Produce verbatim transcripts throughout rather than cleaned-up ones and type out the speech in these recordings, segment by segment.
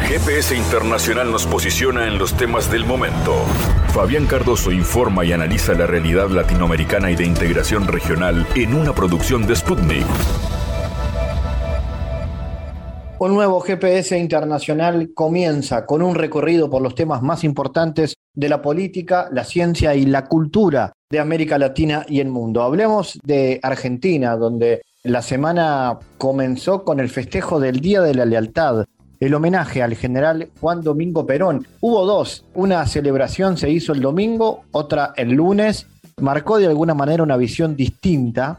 G P S Internacional nos posiciona en los temas del momento. Fabián Cardoso informa y analiza la realidad latinoamericana y de integración regional en una producción de Sputnik. Un nuevo G P S Internacional comienza con un recorrido por los temas más importantes de la política, la ciencia y la cultura de América Latina y el mundo. Hablemos de Argentina, donde la semana comenzó con el festejo del Día de la Lealtad, el homenaje al general Juan Domingo Perón. Hubo dos, una celebración se hizo el domingo, otra el lunes, marcó de alguna manera una visión distinta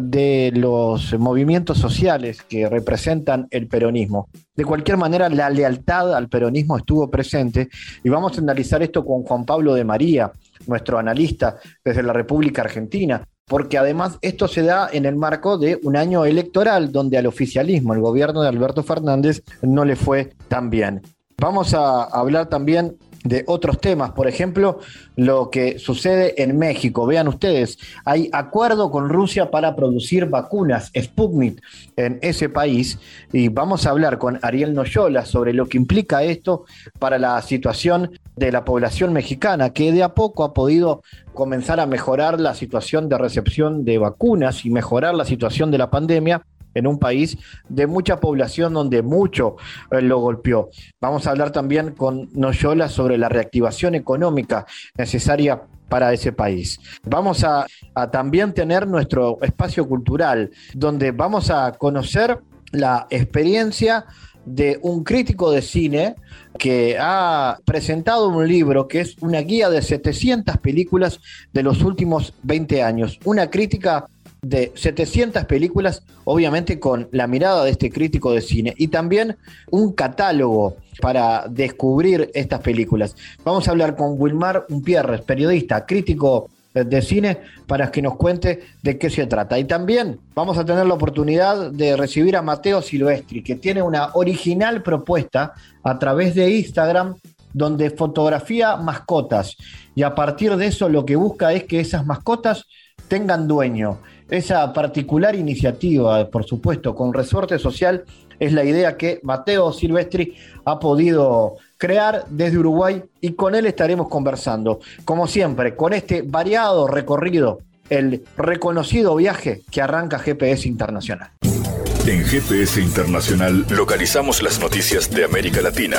de los movimientos sociales que representan el peronismo. De cualquier manera, la lealtad al peronismo estuvo presente y vamos a analizar esto con Juan Pablo de María, nuestro analista desde la República Argentina, porque además esto se da en el marco de un año electoral donde al oficialismo, el gobierno de Alberto Fernández, no le fue tan bien. Vamos a hablar también de otros temas, por ejemplo, lo que sucede en México. Vean ustedes, hay acuerdo con Rusia para producir vacunas Sputnik en ese país y vamos a hablar con Ariel Noyola sobre lo que implica esto para la situación de la población mexicana, que de a poco ha podido comenzar a mejorar la situación de recepción de vacunas y mejorar la situación de la pandemia en un país de mucha población donde mucho eh, lo golpeó. Vamos a hablar también con Noyola sobre la reactivación económica necesaria para ese país. Vamos a, a también tener nuestro espacio cultural, donde vamos a conocer la experiencia de un crítico de cine que ha presentado un libro que es una guía de setecientas películas de los últimos veinte años. Una crítica de setecientas películas, obviamente con la mirada de este crítico de cine, y también un catálogo para descubrir estas películas. Vamos a hablar con Wilmar Umpierres, periodista, crítico de cine, para que nos cuente de qué se trata. Y también vamos a tener la oportunidad de recibir a Mateo Silvestri, que tiene una original propuesta a través de Instagram, donde fotografía mascotas, y a partir de eso lo que busca es que esas mascotas tengan dueño. Esa particular iniciativa, por supuesto, con resorte social, es la idea que Mateo Silvestri ha podido crear desde Uruguay y con él estaremos conversando. Como siempre, con este variado recorrido, el reconocido viaje que arranca G P S Internacional. En G P S Internacional localizamos las noticias de América Latina.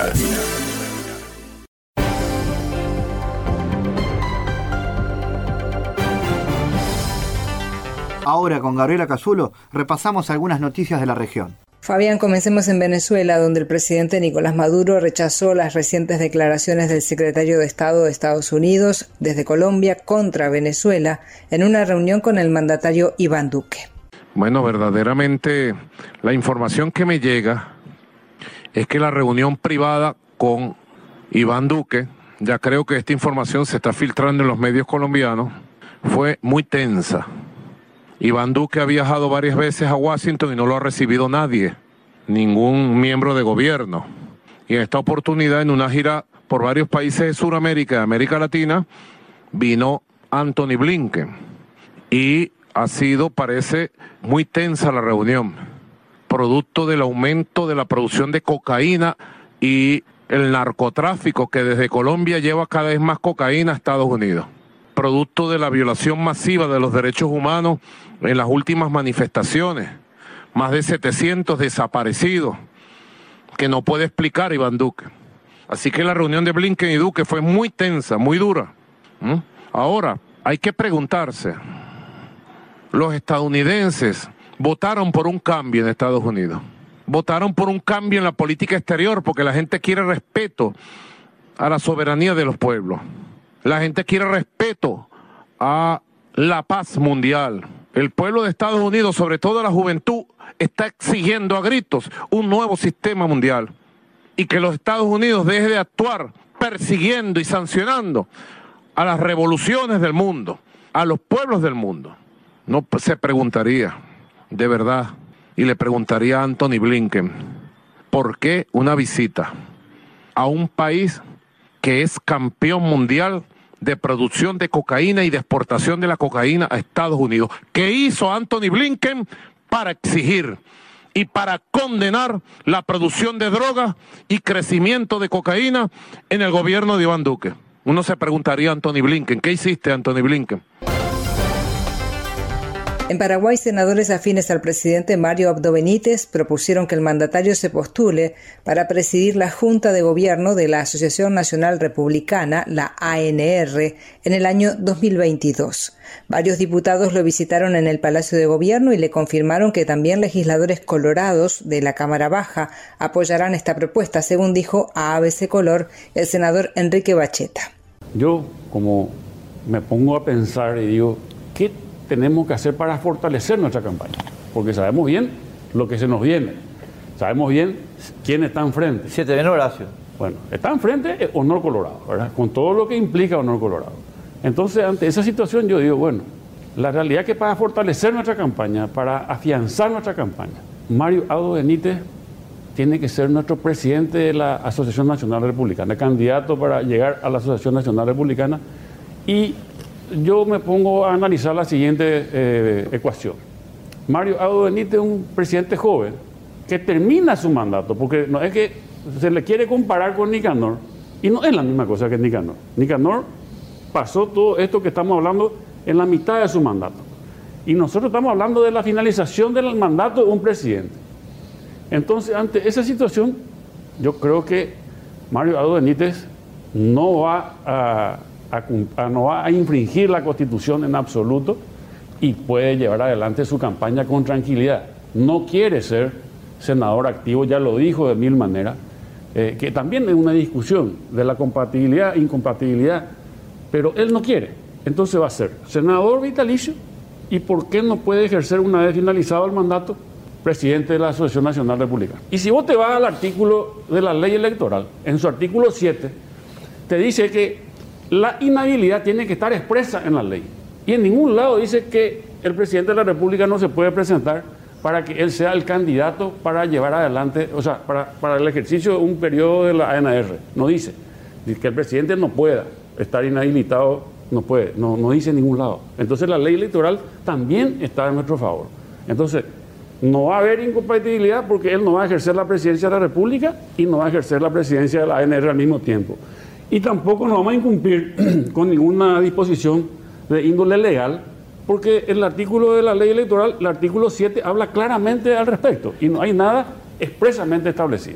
Ahora con Gabriela Casulo repasamos algunas noticias de la región. Fabián, comencemos en Venezuela, donde el presidente Nicolás Maduro rechazó las recientes declaraciones del secretario de Estado de Estados Unidos desde Colombia contra Venezuela en una reunión con el mandatario Iván Duque. Bueno, verdaderamente la información que me llega es que la reunión privada con Iván Duque, ya creo que esta información se está filtrando en los medios colombianos, fue muy tensa. Iván Duque ha viajado varias veces a Washington y no lo ha recibido nadie, ningún miembro de gobierno. Y en esta oportunidad, en una gira por varios países de Sudamérica y América Latina, vino Antony Blinken. Y ha sido, parece, muy tensa la reunión, producto del aumento de la producción de cocaína y el narcotráfico que desde Colombia lleva cada vez más cocaína a Estados Unidos. Producto de la violación masiva de los derechos humanos en las últimas manifestaciones, más de setecientos desaparecidos, que no puede explicar Iván Duque. Así que la reunión de Blinken y Duque fue muy tensa, muy dura. ¿Mm? Ahora, hay que preguntarse, los estadounidenses votaron por un cambio en Estados Unidos, votaron por un cambio en la política exterior, porque la gente quiere respeto a la soberanía de los pueblos. La gente quiere respeto a la paz mundial. El pueblo de Estados Unidos, sobre todo la juventud, está exigiendo a gritos un nuevo sistema mundial. Y que los Estados Unidos deje de actuar persiguiendo y sancionando a las revoluciones del mundo, a los pueblos del mundo. No se preguntaría, de verdad, y le preguntaría a Antony Blinken, ¿por qué una visita a un país que es campeón mundial de producción de cocaína y de exportación de la cocaína a Estados Unidos? ¿Qué hizo Antony Blinken para exigir y para condenar la producción de drogas y crecimiento de cocaína en el gobierno de Iván Duque. Uno se preguntaría a Antony Blinken, ¿qué hiciste, Antony Blinken? En Paraguay, senadores afines al presidente Mario Abdo Benítez propusieron que el mandatario se postule para presidir la Junta de Gobierno de la Asociación Nacional Republicana, la A N R, en el año dos mil veintidós. Varios diputados lo visitaron en el Palacio de Gobierno y le confirmaron que también legisladores colorados de la Cámara Baja apoyarán esta propuesta, según dijo a A B C Color el senador Enrique Bacheta. Yo, como me pongo a pensar y digo, ¿qué tenemos que hacer para fortalecer nuestra campaña? Porque sabemos bien lo que se nos viene. Sabemos bien quién está enfrente. ¿Se te viene, Horacio? Bueno, está enfrente Honor Colorado, ¿verdad? Con todo lo que implica Honor Colorado. Entonces, ante esa situación yo digo, bueno, la realidad es que para fortalecer nuestra campaña, para afianzar nuestra campaña, Mario Abdo Benítez tiene que ser nuestro presidente de la Asociación Nacional Republicana, candidato para llegar a la Asociación Nacional Republicana. Y yo me pongo a analizar la siguiente eh, ecuación. Mario Abdo Benítez es un presidente joven que termina su mandato, porque no es que se le quiere comparar con Nicanor, y no es la misma cosa que Nicanor. Nicanor pasó todo esto que estamos hablando en la mitad de su mandato. Y nosotros estamos hablando de la finalización del mandato de un presidente. Entonces, ante esa situación, yo creo que Mario Abdo Benítez no va a... A, a, no va a infringir la Constitución en absoluto y puede llevar adelante su campaña con tranquilidad. No quiere ser senador activo, ya lo dijo de mil maneras, eh, que también es una discusión de la compatibilidad, incompatibilidad, pero él no quiere. Entonces va a ser senador vitalicio y ¿por qué no puede ejercer una vez finalizado el mandato? Presidente de la Asociación Nacional Republicana. Y si vos te vas al artículo de la ley electoral, en su artículo siete, te dice que la inhabilidad tiene que estar expresa en la ley. Y en ningún lado dice que el presidente de la República no se puede presentar para que él sea el candidato para llevar adelante, o sea, para, para el ejercicio de un periodo de la A N R. No dice. Dice que el presidente no pueda estar inhabilitado, no puede, no, no dice en ningún lado. Entonces la ley electoral también está en nuestro favor. Entonces, no va a haber incompatibilidad porque él no va a ejercer la presidencia de la República y no va a ejercer la presidencia de la A N R al mismo tiempo. Y tampoco nos vamos a incumplir con ninguna disposición de índole legal, porque el artículo de la ley electoral, el artículo siete, habla claramente al respecto y no hay nada expresamente establecido.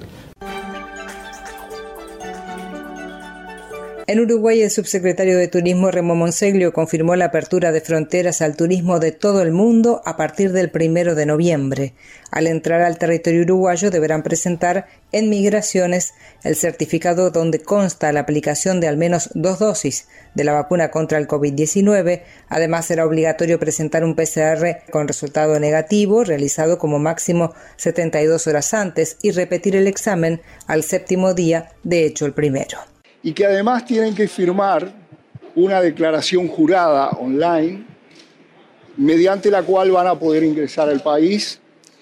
En Uruguay, el subsecretario de Turismo, Remo Monseglio, confirmó la apertura de fronteras al turismo de todo el mundo a partir del primero de noviembre. Al entrar al territorio uruguayo deberán presentar en Migraciones el certificado donde consta la aplicación de al menos dos dosis de la vacuna contra el COVID diecinueve. Además, será obligatorio presentar un P C R con resultado negativo, realizado como máximo setenta y dos horas antes, y repetir el examen al séptimo día, de hecho el primero. Y que además tienen que firmar una declaración jurada online mediante la cual van a poder ingresar al país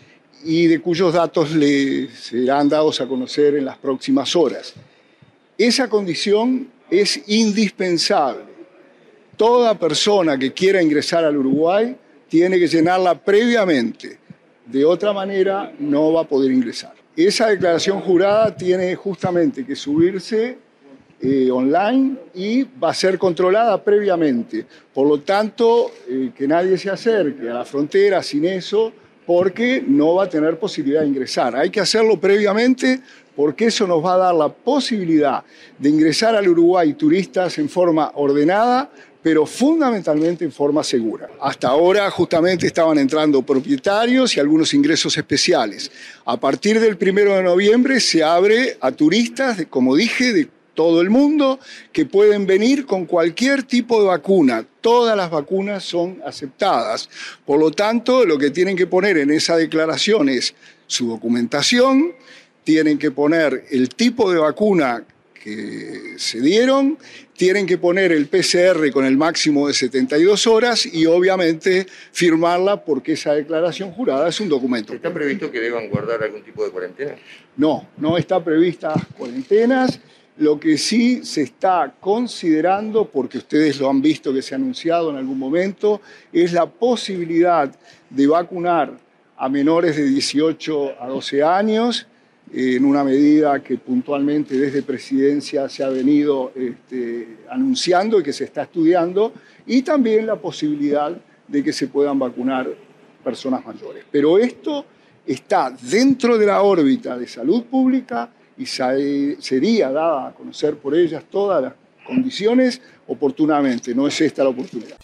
y de cuyos datos les serán dados a conocer en las próximas horas. Esa condición es indispensable. Toda persona que quiera ingresar al Uruguay tiene que llenarla previamente. De otra manera no va a poder ingresar. Esa declaración jurada tiene justamente que subirse Eh, online y va a ser controlada previamente. Por lo tanto, eh, que nadie se acerque a la frontera sin eso, porque no va a tener posibilidad de ingresar. Hay que hacerlo previamente porque eso nos va a dar la posibilidad de ingresar al Uruguay turistas en forma ordenada, pero fundamentalmente en forma segura. Hasta ahora justamente estaban entrando propietarios y algunos ingresos especiales. A partir del primero de noviembre se abre a turistas, como dije, de todo el mundo, que pueden venir con cualquier tipo de vacuna. Todas las vacunas son aceptadas. Por lo tanto, lo que tienen que poner en esa declaración es su documentación, tienen que poner el tipo de vacuna que se dieron, tienen que poner el P C R con el máximo de setenta y dos horas y obviamente firmarla porque esa declaración jurada es un documento. ¿Está previsto que deban guardar algún tipo de cuarentena? No, no está prevista cuarentenas. Lo que sí se está considerando, porque ustedes lo han visto que se ha anunciado en algún momento, es la posibilidad de vacunar a menores de dieciocho a doce años, eh, en una medida que puntualmente desde Presidencia se ha venido este, anunciando y que se está estudiando, y también la posibilidad de que se puedan vacunar personas mayores. Pero esto está dentro de la órbita de salud pública y sería dada a conocer por ellas todas las condiciones oportunamente. No es esta la oportunidad.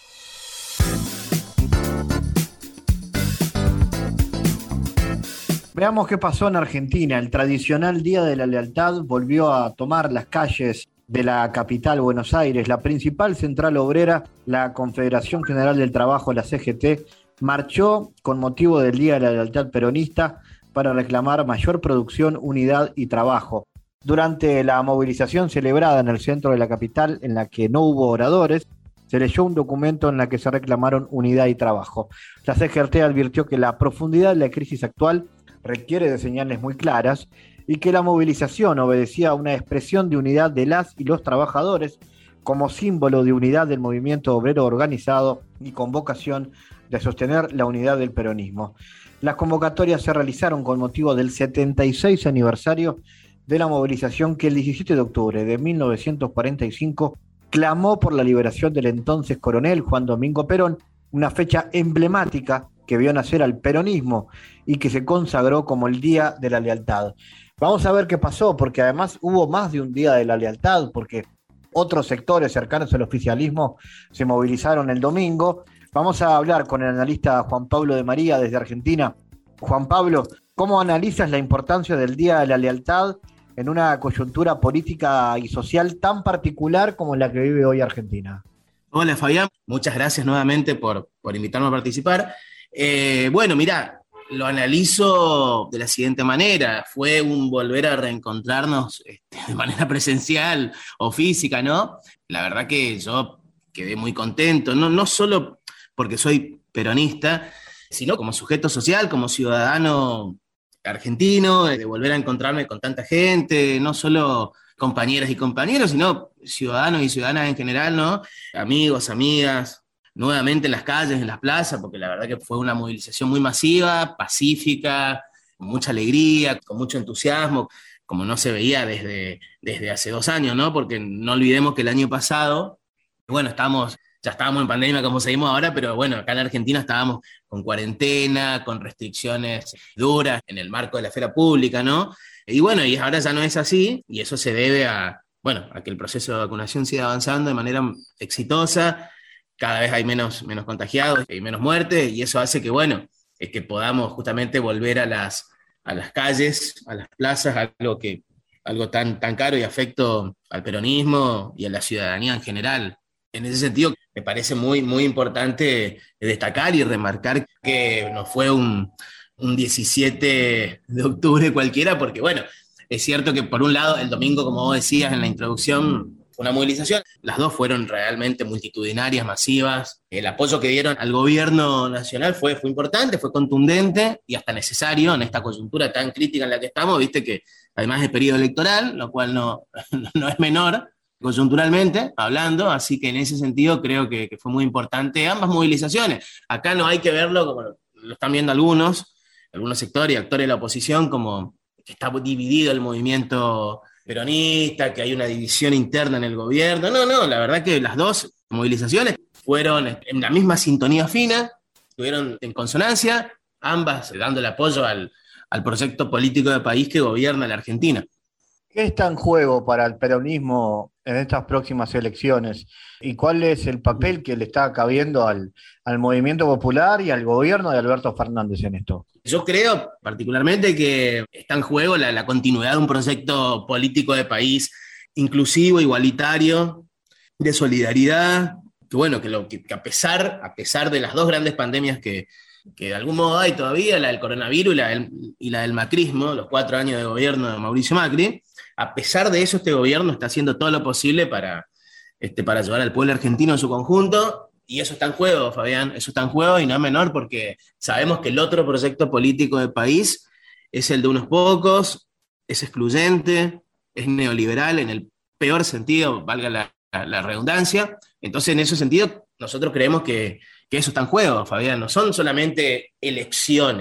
Veamos qué pasó en Argentina. El tradicional Día de la Lealtad volvió a tomar las calles de la capital, Buenos Aires. La principal central obrera, la Confederación General del Trabajo, la C G T, marchó con motivo del Día de la Lealtad peronista para reclamar mayor producción, unidad y trabajo. Durante la movilización celebrada en el centro de la capital, en la que no hubo oradores, se leyó un documento en el que se reclamaron unidad y trabajo. La C G T advirtió que la profundidad de la crisis actual requiere de señales muy claras y que la movilización obedecía a una expresión de unidad de las y los trabajadores como símbolo de unidad del movimiento obrero organizado y con vocación de sostener la unidad del peronismo. Las convocatorias se realizaron con motivo del setenta y seis aniversario de la movilización que el diecisiete de octubre de mil novecientos cuarenta y cinco clamó por la liberación del entonces coronel Juan Domingo Perón, una fecha emblemática que vio nacer al peronismo y que se consagró como el Día de la Lealtad. Vamos a ver qué pasó, porque además hubo más de un Día de la Lealtad, porque otros sectores cercanos al oficialismo se movilizaron el domingo. Vamos a hablar con el analista Juan Pablo de María desde Argentina. Juan Pablo, ¿cómo analizas la importancia del Día de la Lealtad en una coyuntura política y social tan particular como la que vive hoy Argentina? Hola Fabián, muchas gracias nuevamente por, por invitarme a participar. Eh, bueno, mirá, lo analizo de la siguiente manera. Fue un volver a reencontrarnos este, de manera presencial o física, ¿no? La verdad que yo quedé muy contento, no, no solo porque soy peronista, sino como sujeto social, como ciudadano argentino, de volver a encontrarme con tanta gente, no solo compañeras y compañeros, sino ciudadanos y ciudadanas en general, ¿no? Amigos, amigas, nuevamente en las calles, en las plazas, porque la verdad que fue una movilización muy masiva, pacífica, con mucha alegría, con mucho entusiasmo, como no se veía desde, desde hace dos años, ¿no? Porque no olvidemos que el año pasado, bueno, estábamos, ya estábamos en pandemia como seguimos ahora, pero bueno, acá en Argentina estábamos con cuarentena, con restricciones duras en el marco de la esfera pública, ¿no? Y bueno, y ahora ya no es así, y eso se debe a, bueno, a que el proceso de vacunación siga avanzando de manera exitosa. Cada vez hay menos, menos contagiados, hay menos muertes, y eso hace que, bueno, es que podamos justamente volver a las, a las calles, a las plazas, algo, que, algo tan, tan caro y afecto al peronismo y a la ciudadanía en general. En ese sentido, me parece muy, muy importante destacar y remarcar que no fue un, un diecisiete de octubre cualquiera, porque, bueno, es cierto que por un lado, el domingo, como vos decías en la introducción, una movilización. Las dos fueron realmente multitudinarias, masivas. El apoyo que dieron al gobierno nacional fue, fue importante, fue contundente y hasta necesario en esta coyuntura tan crítica en la que estamos, viste que además es periodo electoral, lo cual no, no es menor, coyunturalmente hablando, así que en ese sentido creo que, que fue muy importante ambas movilizaciones. Acá no hay que verlo como lo están viendo algunos, algunos sectores y actores de la oposición, como que está dividido el movimiento peronista, que hay una división interna en el gobierno. No, no, la verdad que las dos movilizaciones fueron en la misma sintonía fina, estuvieron en consonancia, ambas dando el apoyo al, al proyecto político de país que gobierna la Argentina. ¿Qué está en juego para el peronismo en estas próximas elecciones? ¿Y cuál es el papel que le está cabiendo al, al movimiento popular y al gobierno de Alberto Fernández en esto? Yo creo particularmente que está en juego la, la continuidad de un proyecto político de país inclusivo, igualitario, de solidaridad, que bueno, que, lo, que, que a, pesar, a pesar de las dos grandes pandemias que, que de algún modo hay todavía, la del coronavirus y la del, y la del macrismo, los cuatro años de gobierno de Mauricio Macri, a pesar de eso este gobierno está haciendo todo lo posible para, este, para ayudar al pueblo argentino en su conjunto. Y eso está en juego, Fabián, eso está en juego y no es menor porque sabemos que el otro proyecto político del país es el de unos pocos, es excluyente, es neoliberal en el peor sentido, valga la, la, la redundancia. Entonces, en ese sentido, nosotros creemos que, que eso está en juego, Fabián. No son solamente elecciones,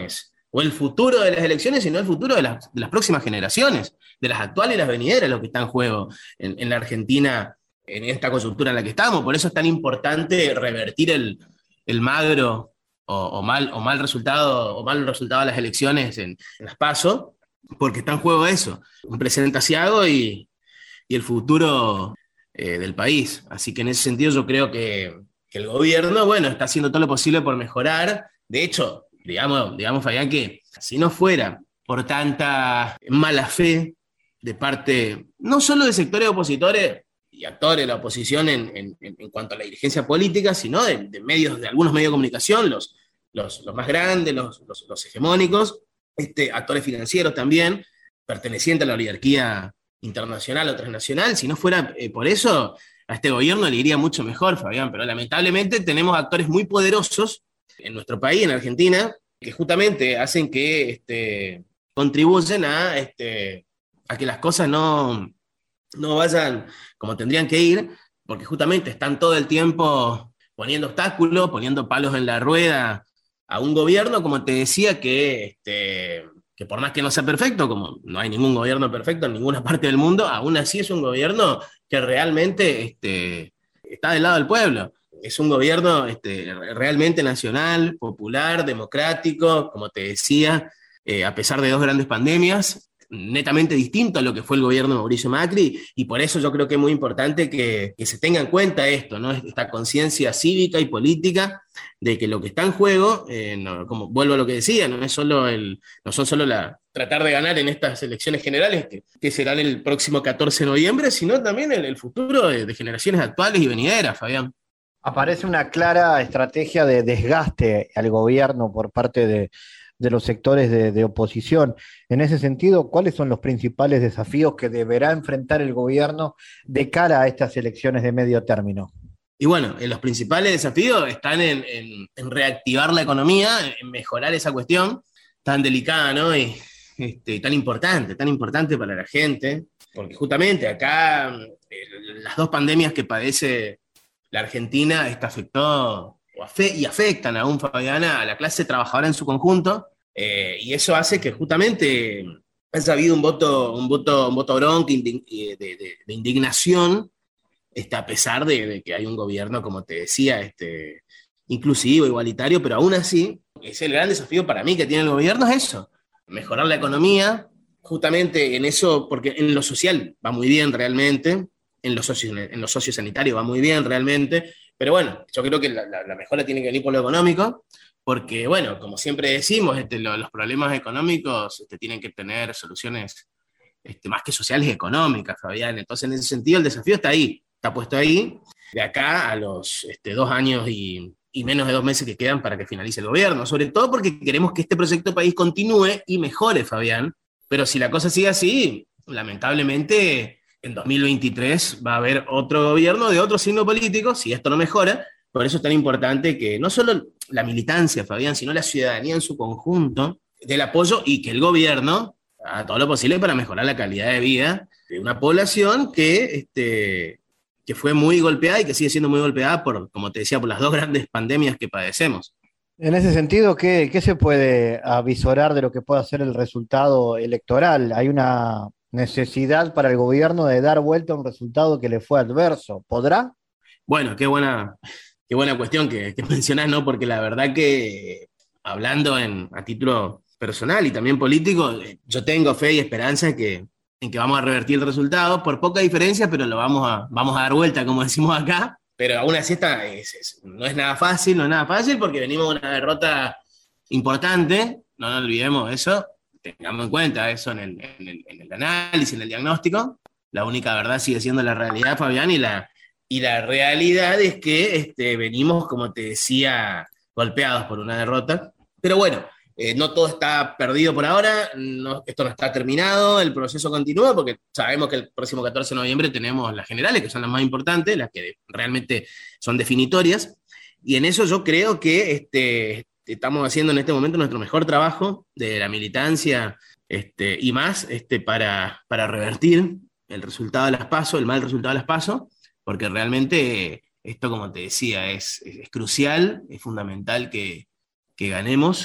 o el futuro de las elecciones, sino el futuro de las, de las próximas generaciones, de las actuales y las venideras, lo que está en juego en, en la Argentina, en esta coyuntura en la que estamos. Por eso es tan importante revertir el, el magro o, o, mal, o mal resultado o mal resultado de las elecciones en, en las PASO, porque está en juego eso, un presidente asiago y, y el futuro eh, del país. Así que en ese sentido yo creo que, que el gobierno, bueno, está haciendo todo lo posible por mejorar. De hecho, digamos, digamos Fabián, que si no fuera por tanta mala fe de parte, no solo de sectores opositores y actores de la oposición en, en, en cuanto a la dirigencia política, sino de, de medios, de algunos medios de comunicación, los, los, los más grandes, los, los, los hegemónicos, este, actores financieros también, pertenecientes a la oligarquía internacional o transnacional. Si no fuera eh, por eso, a este gobierno le iría mucho mejor, Fabián, pero lamentablemente tenemos actores muy poderosos en nuestro país, en Argentina, que justamente hacen que este, contribuyen a, este, a que las cosas no, no vayan como tendrían que ir, porque justamente están todo el tiempo poniendo obstáculos, poniendo palos en la rueda a un gobierno, como te decía, que, este, que por más que no sea perfecto, como no hay ningún gobierno perfecto en ninguna parte del mundo, aún así es un gobierno que realmente este, está del lado del pueblo. Es un gobierno este, realmente nacional, popular, democrático, como te decía, eh, a pesar de dos grandes pandemias, netamente distinto a lo que fue el gobierno de Mauricio Macri, y por eso yo creo que es muy importante que, que se tenga en cuenta esto, ¿no? Esta conciencia cívica y política de que lo que está en juego, eh, no, como vuelvo a lo que decía, no es solo el, no son solo la tratar de ganar en estas elecciones generales, que, que serán el próximo catorce de noviembre, sino también el, el futuro de, de generaciones actuales y venideras, Fabián. Aparece una clara estrategia de desgaste al gobierno por parte de, de los sectores de, de oposición. En ese sentido, ¿cuáles son los principales desafíos que deberá enfrentar el gobierno de cara a estas elecciones de medio término? Y bueno, los principales desafíos están en, en, en reactivar la economía, en mejorar esa cuestión tan delicada, ¿no? Y este, tan importante, tan importante para la gente, porque justamente acá eh, las dos pandemias que padece la Argentina esta afectó o afe, y afectan aún, Fabiana, a la clase trabajadora en su conjunto, eh, y eso hace que justamente haya habido un voto, un voto, un voto bronca de, de, de indignación, este, a pesar de, de que hay un gobierno, como te decía, este, inclusivo, igualitario, pero aún así, es el gran desafío para mí que tiene el gobierno, es eso, mejorar la economía, justamente en eso, porque en lo social va muy bien realmente, en lo, socio, en lo sociosanitario va muy bien realmente, pero bueno, yo creo que la, la, la mejora tiene que venir por lo económico, porque bueno, como siempre decimos, este, lo, los problemas económicos este, tienen que tener soluciones este, más que sociales y económicas, Fabián. Entonces en ese sentido el desafío está ahí, está puesto ahí, de acá a los este, dos años y, y menos de dos meses que quedan para que finalice el gobierno, sobre todo porque queremos que este proyecto país continúe y mejore, Fabián, pero si la cosa sigue así, lamentablemente en dos mil veintitrés va a haber otro gobierno de otro signo político, si esto no mejora. Por eso es tan importante que no solo la militancia, Fabián, sino la ciudadanía en su conjunto del apoyo y que el gobierno haga todo lo posible para mejorar la calidad de vida de una población que, este, que fue muy golpeada y que sigue siendo muy golpeada por, como te decía, por las dos grandes pandemias que padecemos. En ese sentido, ¿qué, qué se puede avisorar de lo que pueda ser el resultado electoral? Hay una necesidad para el gobierno de dar vuelta a un resultado que le fue adverso. ¿Podrá? Bueno, qué buena, qué buena cuestión que, que mencionás, ¿no? Porque la verdad que, hablando en, a título personal y también político, yo tengo fe y esperanza que, en que vamos a revertir el resultado, por poca diferencia, pero lo vamos a, vamos a dar vuelta, como decimos acá. Pero aún así está, es, es, no es nada fácil, no es nada fácil, porque venimos de una derrota importante, no nos olvidemos eso. Tengamos en cuenta eso en el, en, el, en el análisis, en el diagnóstico. La única verdad sigue siendo la realidad, Fabián, y la, y la realidad es que este, venimos, como te decía, golpeados por una derrota. Pero bueno, eh, no todo está perdido por ahora, no, esto no está terminado, el proceso continúa, porque sabemos que el próximo catorce de noviembre tenemos las generales, que son las más importantes, las que realmente son definitorias, y en eso yo creo que este, estamos haciendo en este momento nuestro mejor trabajo de la militancia este, y más este, para, para revertir el resultado de las PASO, el mal resultado de las PASO, porque realmente esto, como te decía, es, es, es crucial, es fundamental que, que ganemos,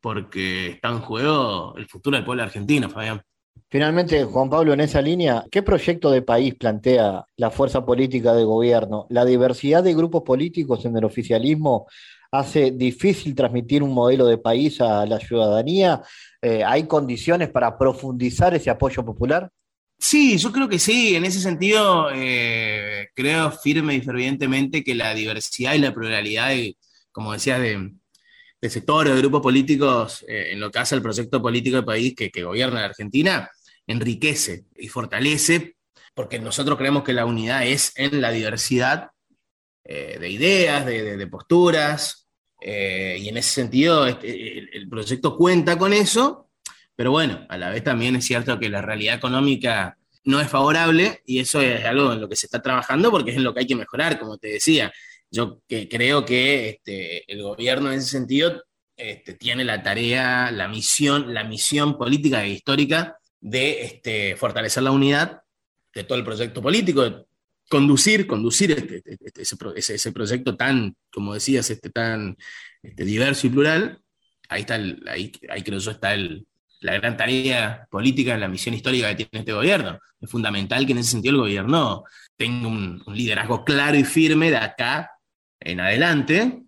porque está en juego el futuro del pueblo argentino, Fabián. Finalmente, Juan Pablo, en esa línea, ¿qué proyecto de país plantea la fuerza política de gobierno? ¿La diversidad de grupos políticos en el oficialismo hace difícil transmitir un modelo de país a la ciudadanía? Eh, ¿hay condiciones para profundizar ese apoyo popular? Sí, yo creo que sí. En ese sentido, eh, creo firme y fervientemente que la diversidad y la pluralidad, de, como decías, de, de sectores, de grupos políticos, eh, en lo que hace al proyecto político del país que, que gobierna la Argentina, enriquece y fortalece, porque nosotros creemos que la unidad es en la diversidad eh, de ideas, de, de, de posturas, eh, y en ese sentido este, el, el proyecto cuenta con eso, pero bueno, a la vez también es cierto que la realidad económica no es favorable, y eso es algo en lo que se está trabajando porque es en lo que hay que mejorar, como te decía. Yo que creo que este, el gobierno en ese sentido este, tiene la tarea, la misión, la misión política e histórica de este, fortalecer la unidad de todo el proyecto político, de conducir, conducir este, este, ese, ese, ese proyecto tan, como decías, este, tan este, diverso y plural. Ahí está, el, ahí, ahí creo yo está el, la gran tarea política, la misión histórica que tiene este gobierno. Es fundamental que en ese sentido el gobierno tenga un, un liderazgo claro y firme de acá en adelante,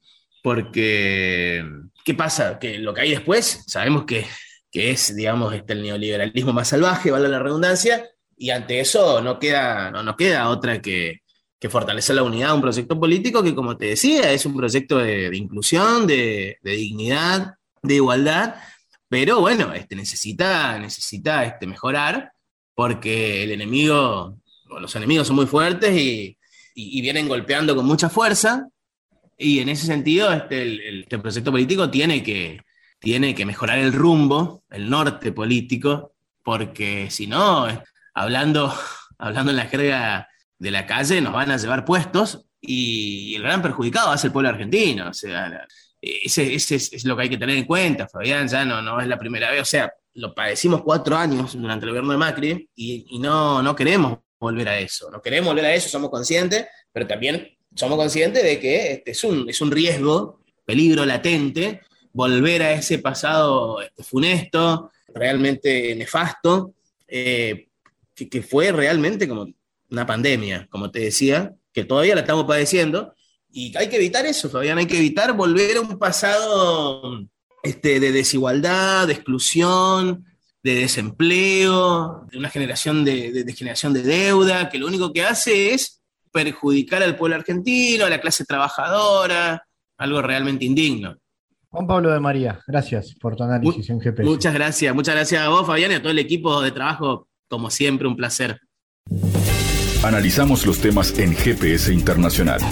porque ¿qué pasa? Que lo que hay después, sabemos que que es, digamos, este, el neoliberalismo más salvaje, vale la redundancia, y ante eso no queda, no, no queda otra que, que fortalecer la unidad de un proyecto político que, como te decía, es un proyecto de, de inclusión, de, de dignidad, de igualdad, pero bueno, este, necesita, necesita este, mejorar, porque el enemigo, los enemigos son muy fuertes y, y, y vienen golpeando con mucha fuerza, y en ese sentido este, el, el, este proyecto político tiene que tiene que mejorar el rumbo, el norte político, porque si no, hablando, hablando en la jerga de la calle, nos van a llevar puestos y el gran perjudicado va a ser el pueblo argentino. O sea, ese, ese es, es lo que hay que tener en cuenta, Fabián, ya no, no es la primera vez. O sea, lo padecimos cuatro años durante el gobierno de Macri y, y no, no queremos volver a eso. No queremos volver a eso, somos conscientes, pero también somos conscientes de que este es un, es un riesgo, peligro latente, volver a ese pasado este, funesto, realmente nefasto, eh, que, que fue realmente como una pandemia, como te decía, que todavía la estamos padeciendo, y hay que evitar eso, Fabián, hay que evitar volver a un pasado este, de desigualdad, de exclusión, de desempleo, de una generación de, de, de generación de deuda, que lo único que hace es perjudicar al pueblo argentino, a la clase trabajadora, algo realmente indigno. Juan Pablo de María, gracias por tu análisis en G P S. Muchas gracias, muchas gracias a vos, Fabián, y a todo el equipo de trabajo, como siempre, un placer. Analizamos los temas en G P S Internacional.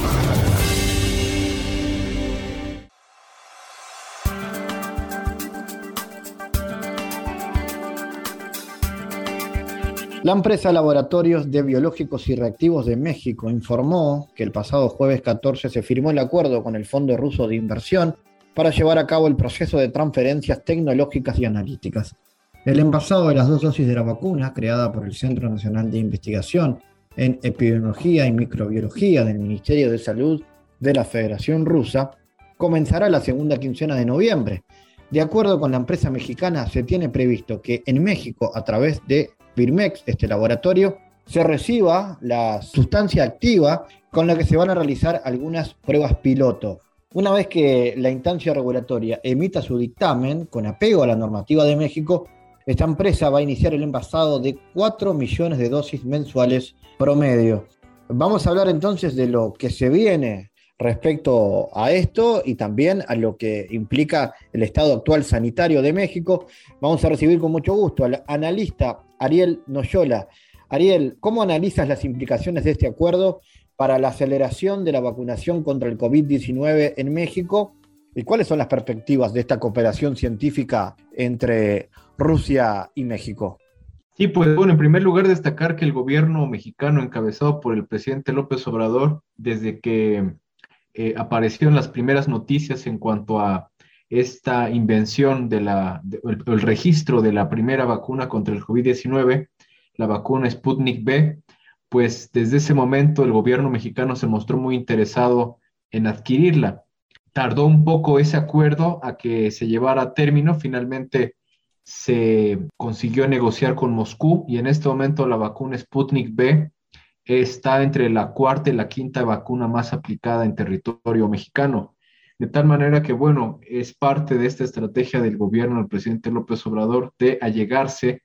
La empresa Laboratorios de Biológicos y Reactivos de México informó que el pasado jueves catorce se firmó el acuerdo con el Fondo Ruso de Inversión para llevar a cabo el proceso de transferencias tecnológicas y analíticas. El envasado de las dos dosis de la vacuna, creada por el Centro Nacional de Investigación en Epidemiología y Microbiología del Ministerio de Salud de la Federación Rusa, comenzará la segunda quincena de noviembre. De acuerdo con la empresa mexicana, se tiene previsto que en México, a través de Birmex, este laboratorio, se reciba la sustancia activa con la que se van a realizar algunas pruebas piloto. Una vez que la instancia regulatoria emita su dictamen con apego a la normativa de México, esta empresa va a iniciar el envasado de cuatro millones de dosis mensuales promedio. Vamos a hablar entonces de lo que se viene respecto a esto y también a lo que implica el estado actual sanitario de México. Vamos a recibir con mucho gusto al analista Ariel Noyola. Ariel, ¿cómo analizas las implicaciones de este acuerdo para la aceleración de la vacunación contra el COVID diecinueve en México? ¿Y cuáles son las perspectivas de esta cooperación científica entre Rusia y México? Sí, pues bueno, en primer lugar destacar que el gobierno mexicano encabezado por el presidente López Obrador, desde que eh, aparecieron las primeras noticias en cuanto a esta invención de la, de, el, el registro de la primera vacuna contra el COVID diecinueve, la vacuna Sputnik V, pues desde ese momento el gobierno mexicano se mostró muy interesado en adquirirla. tardó un poco ese acuerdo a que se llevara a término. Finalmente se consiguió negociar con Moscú y en este momento la vacuna Sputnik V está entre la cuarta y la quinta vacuna más aplicada en territorio mexicano. De tal manera que, bueno, es parte de esta estrategia del gobierno del presidente López Obrador de allegarse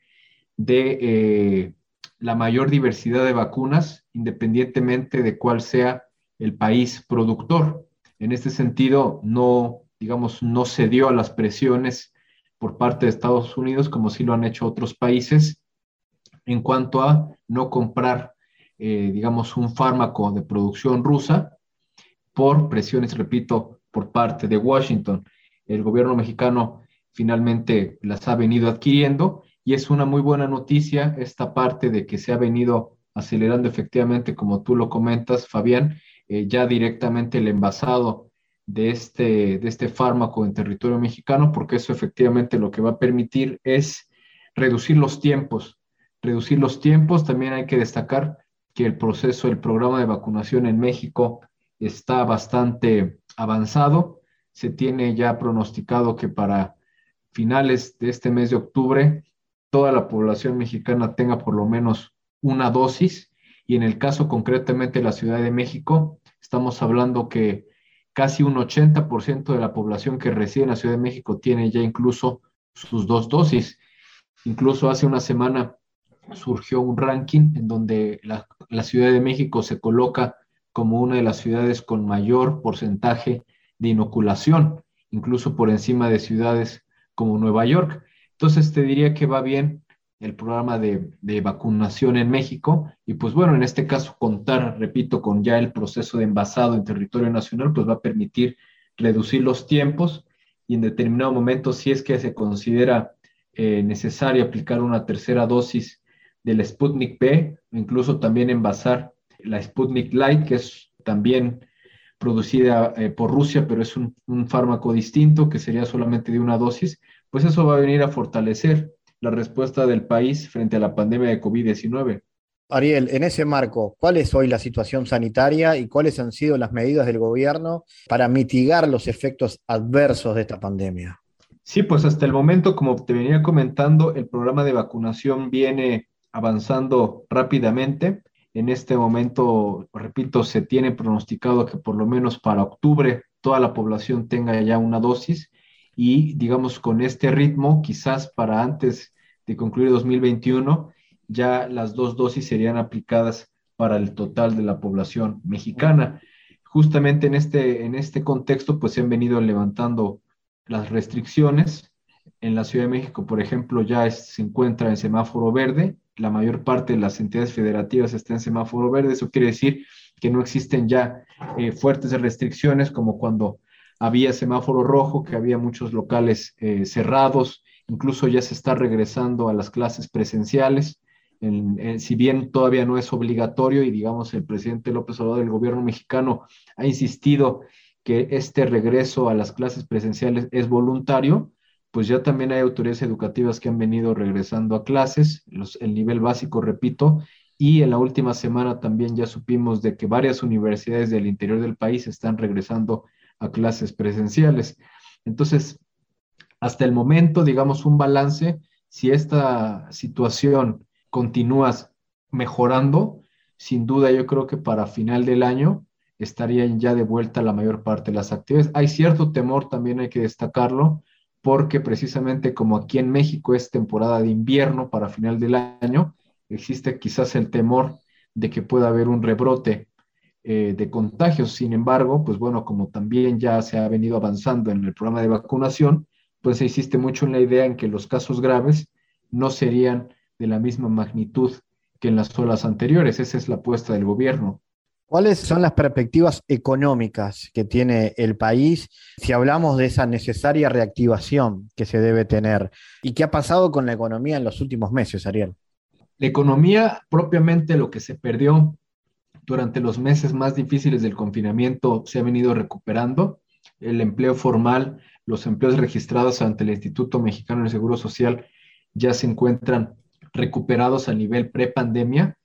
de eh, la mayor diversidad de vacunas, independientemente de cuál sea el país productor. En este sentido, no, digamos, no cedió a las presiones por parte de Estados Unidos, como sí lo han hecho otros países, en cuanto a no comprar, eh, digamos, un fármaco de producción rusa por presiones, repito, por parte de Washington. El gobierno mexicano finalmente las ha venido adquiriendo y es una muy buena noticia esta parte de que se ha venido acelerando efectivamente, como tú lo comentas, Fabián, eh, ya directamente el envasado de este, de este fármaco en territorio mexicano, porque eso efectivamente lo que va a permitir es reducir los tiempos. Reducir los tiempos, también hay que destacar que el proceso, el programa de vacunación en México está bastante avanzado. Se tiene ya pronosticado que para finales de este mes de octubre toda la población mexicana tenga por lo menos una dosis y en el caso concretamente de la Ciudad de México, estamos hablando que casi un ochenta por ciento de la población que reside en la Ciudad de México tiene ya incluso sus dos dosis. Incluso hace una semana surgió un ranking en donde la, la Ciudad de México se coloca como una de las ciudades con mayor porcentaje de inoculación, incluso por encima de ciudades como Nueva York. Entonces te diría que va bien el programa de, de vacunación en México y pues bueno, en este caso contar, repito, con ya el proceso de envasado en territorio nacional, pues va a permitir reducir los tiempos y en determinado momento, si es que se considera eh, necesario aplicar una tercera dosis del Sputnik V, incluso también envasar la Sputnik Light, que es también producida eh, por Rusia, pero es un, un fármaco distinto, que sería solamente de una dosis, pues eso va a venir a fortalecer la respuesta del país frente a la pandemia de COVID diecinueve. Ariel, en ese marco, ¿cuál es hoy la situación sanitaria y cuáles han sido las medidas del gobierno para mitigar los efectos adversos de esta pandemia? Sí, pues hasta el momento, como te venía comentando, el programa de vacunación viene avanzando rápidamente. En este momento, repito, se tiene pronosticado que por lo menos para octubre toda la población tenga ya una dosis y digamos con este ritmo, quizás para antes de concluir dos mil veintiuno, ya las dos dosis serían aplicadas para el total de la población mexicana. Justamente en este, en este contexto, pues se han venido levantando las restricciones. En la Ciudad de México, por ejemplo, ya es, se encuentra en semáforo verde. La mayor parte de las entidades federativas está en semáforo verde. Eso quiere decir que no existen ya eh, fuertes restricciones como cuando había semáforo rojo, que había muchos locales eh, cerrados. Incluso ya se está regresando a las clases presenciales. En, en, si bien todavía no es obligatorio y digamos el presidente López Obrador del gobierno mexicano ha insistido que este regreso a las clases presenciales es voluntario, pues ya también hay autoridades educativas que han venido regresando a clases, los, el nivel básico, repito, y en la última semana también ya supimos de que varias universidades del interior del país están regresando a clases presenciales. Entonces, hasta el momento, digamos, un balance, si esta situación continúa mejorando, sin duda yo creo que para final del año estarían ya de vuelta la mayor parte de las actividades. Hay cierto temor, también hay que destacarlo, porque precisamente como aquí en México es temporada de invierno para final del año, existe quizás el temor de que pueda haber un rebrote eh, de contagios. Sin embargo, pues bueno, como también ya se ha venido avanzando en el programa de vacunación, pues se insiste mucho en la idea en que los casos graves no serían de la misma magnitud que en las olas anteriores. Esa es la apuesta del gobierno. ¿Cuáles son las perspectivas económicas que tiene el país si hablamos de esa necesaria reactivación que se debe tener? ¿Y qué ha pasado con la economía en los últimos meses, Ariel? La economía, propiamente lo que se perdió durante los meses más difíciles del confinamiento, se ha venido recuperando. El empleo formal, los empleos registrados ante el Instituto Mexicano del Seguro Social ya se encuentran recuperados a nivel prepandemia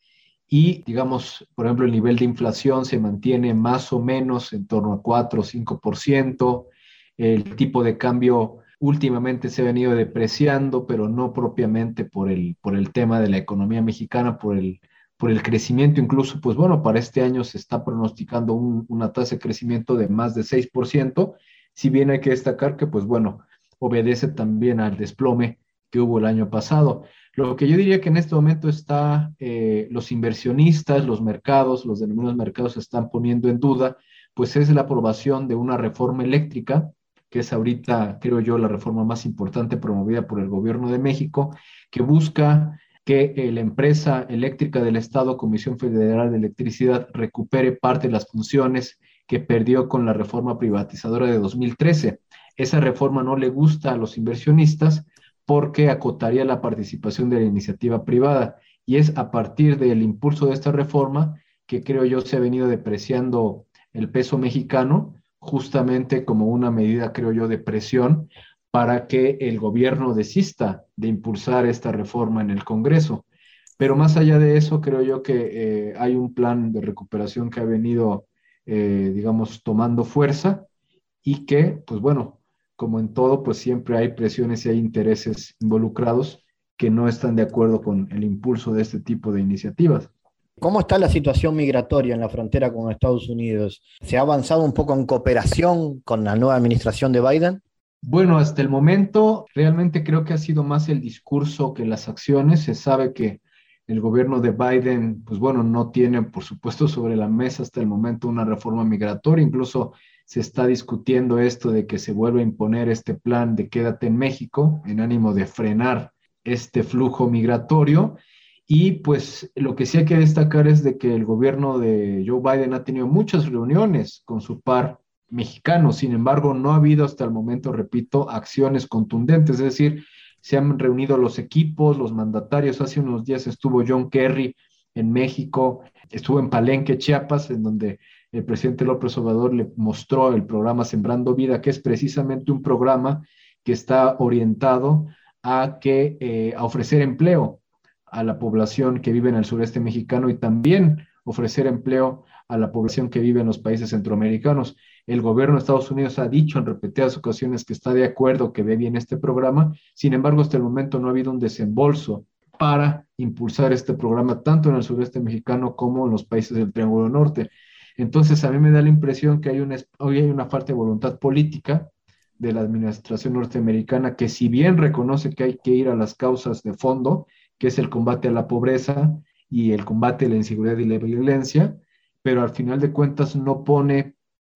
y, digamos, por ejemplo, el nivel de inflación se mantiene más o menos en torno a cuatro o cinco por ciento. El tipo de cambio últimamente se ha venido depreciando, pero no propiamente por el, por el tema de la economía mexicana, por el, por el crecimiento. Incluso, pues bueno, para este año se está pronosticando un- una tasa de crecimiento de más de seis por ciento, si bien hay que destacar que, pues bueno, obedece también al desplome que hubo el año pasado. Lo que yo diría que en este momento está, eh, los inversionistas, los mercados, los denominados mercados se están poniendo en duda, pues es la aprobación de una reforma eléctrica, que es ahorita, creo yo, la reforma más importante promovida por el gobierno de México, que busca que eh, la empresa eléctrica del Estado, Comisión Federal de Electricidad, recupere parte de las funciones que perdió con la reforma privatizadora de dos mil trece. Esa reforma no le gusta a los inversionistas porque acotaría la participación de la iniciativa privada, y es a partir del impulso de esta reforma que creo yo se ha venido depreciando el peso mexicano, justamente como una medida, creo yo, de presión para que el gobierno desista de impulsar esta reforma en el Congreso. Pero más allá de eso, creo yo que eh, hay un plan de recuperación que ha venido, eh, digamos, tomando fuerza, y que, pues bueno, como en todo, pues siempre hay presiones y hay intereses involucrados que no están de acuerdo con el impulso de este tipo de iniciativas. ¿Cómo está la situación migratoria en la frontera con Estados Unidos? ¿Se ha avanzado un poco en cooperación con la nueva administración de Biden? Bueno, hasta el momento realmente creo que ha sido más el discurso que las acciones. Se sabe que el gobierno de Biden, pues bueno, no tiene, por supuesto, sobre la mesa hasta el momento una reforma migratoria. Incluso se está discutiendo esto de que se vuelva a imponer este plan de quédate en México en ánimo de frenar este flujo migratorio. Y pues lo que sí hay que destacar es de que el gobierno de Joe Biden ha tenido muchas reuniones con su par mexicano. Sin embargo, no ha habido hasta el momento, repito, acciones contundentes. Es decir, se han reunido los equipos, los mandatarios. Hace unos días estuvo John Kerry en México, estuvo en Palenque, Chiapas, en donde el presidente López Obrador le mostró el programa Sembrando Vida, que es precisamente un programa que está orientado a, que, eh, a ofrecer empleo a la población que vive en el sureste mexicano, y también ofrecer empleo a la población que vive en los países centroamericanos. El gobierno de Estados Unidos ha dicho en repetidas ocasiones que está de acuerdo, que ve bien este programa. Sin embargo, hasta el momento no ha habido un desembolso para impulsar este programa tanto en el sureste mexicano como en los países del Triángulo Norte. Entonces, a mí me da la impresión que hay una, hoy hay una falta de voluntad política de la administración norteamericana, que si bien reconoce que hay que ir a las causas de fondo, que es el combate a la pobreza y el combate a la inseguridad y la violencia, pero al final de cuentas no pone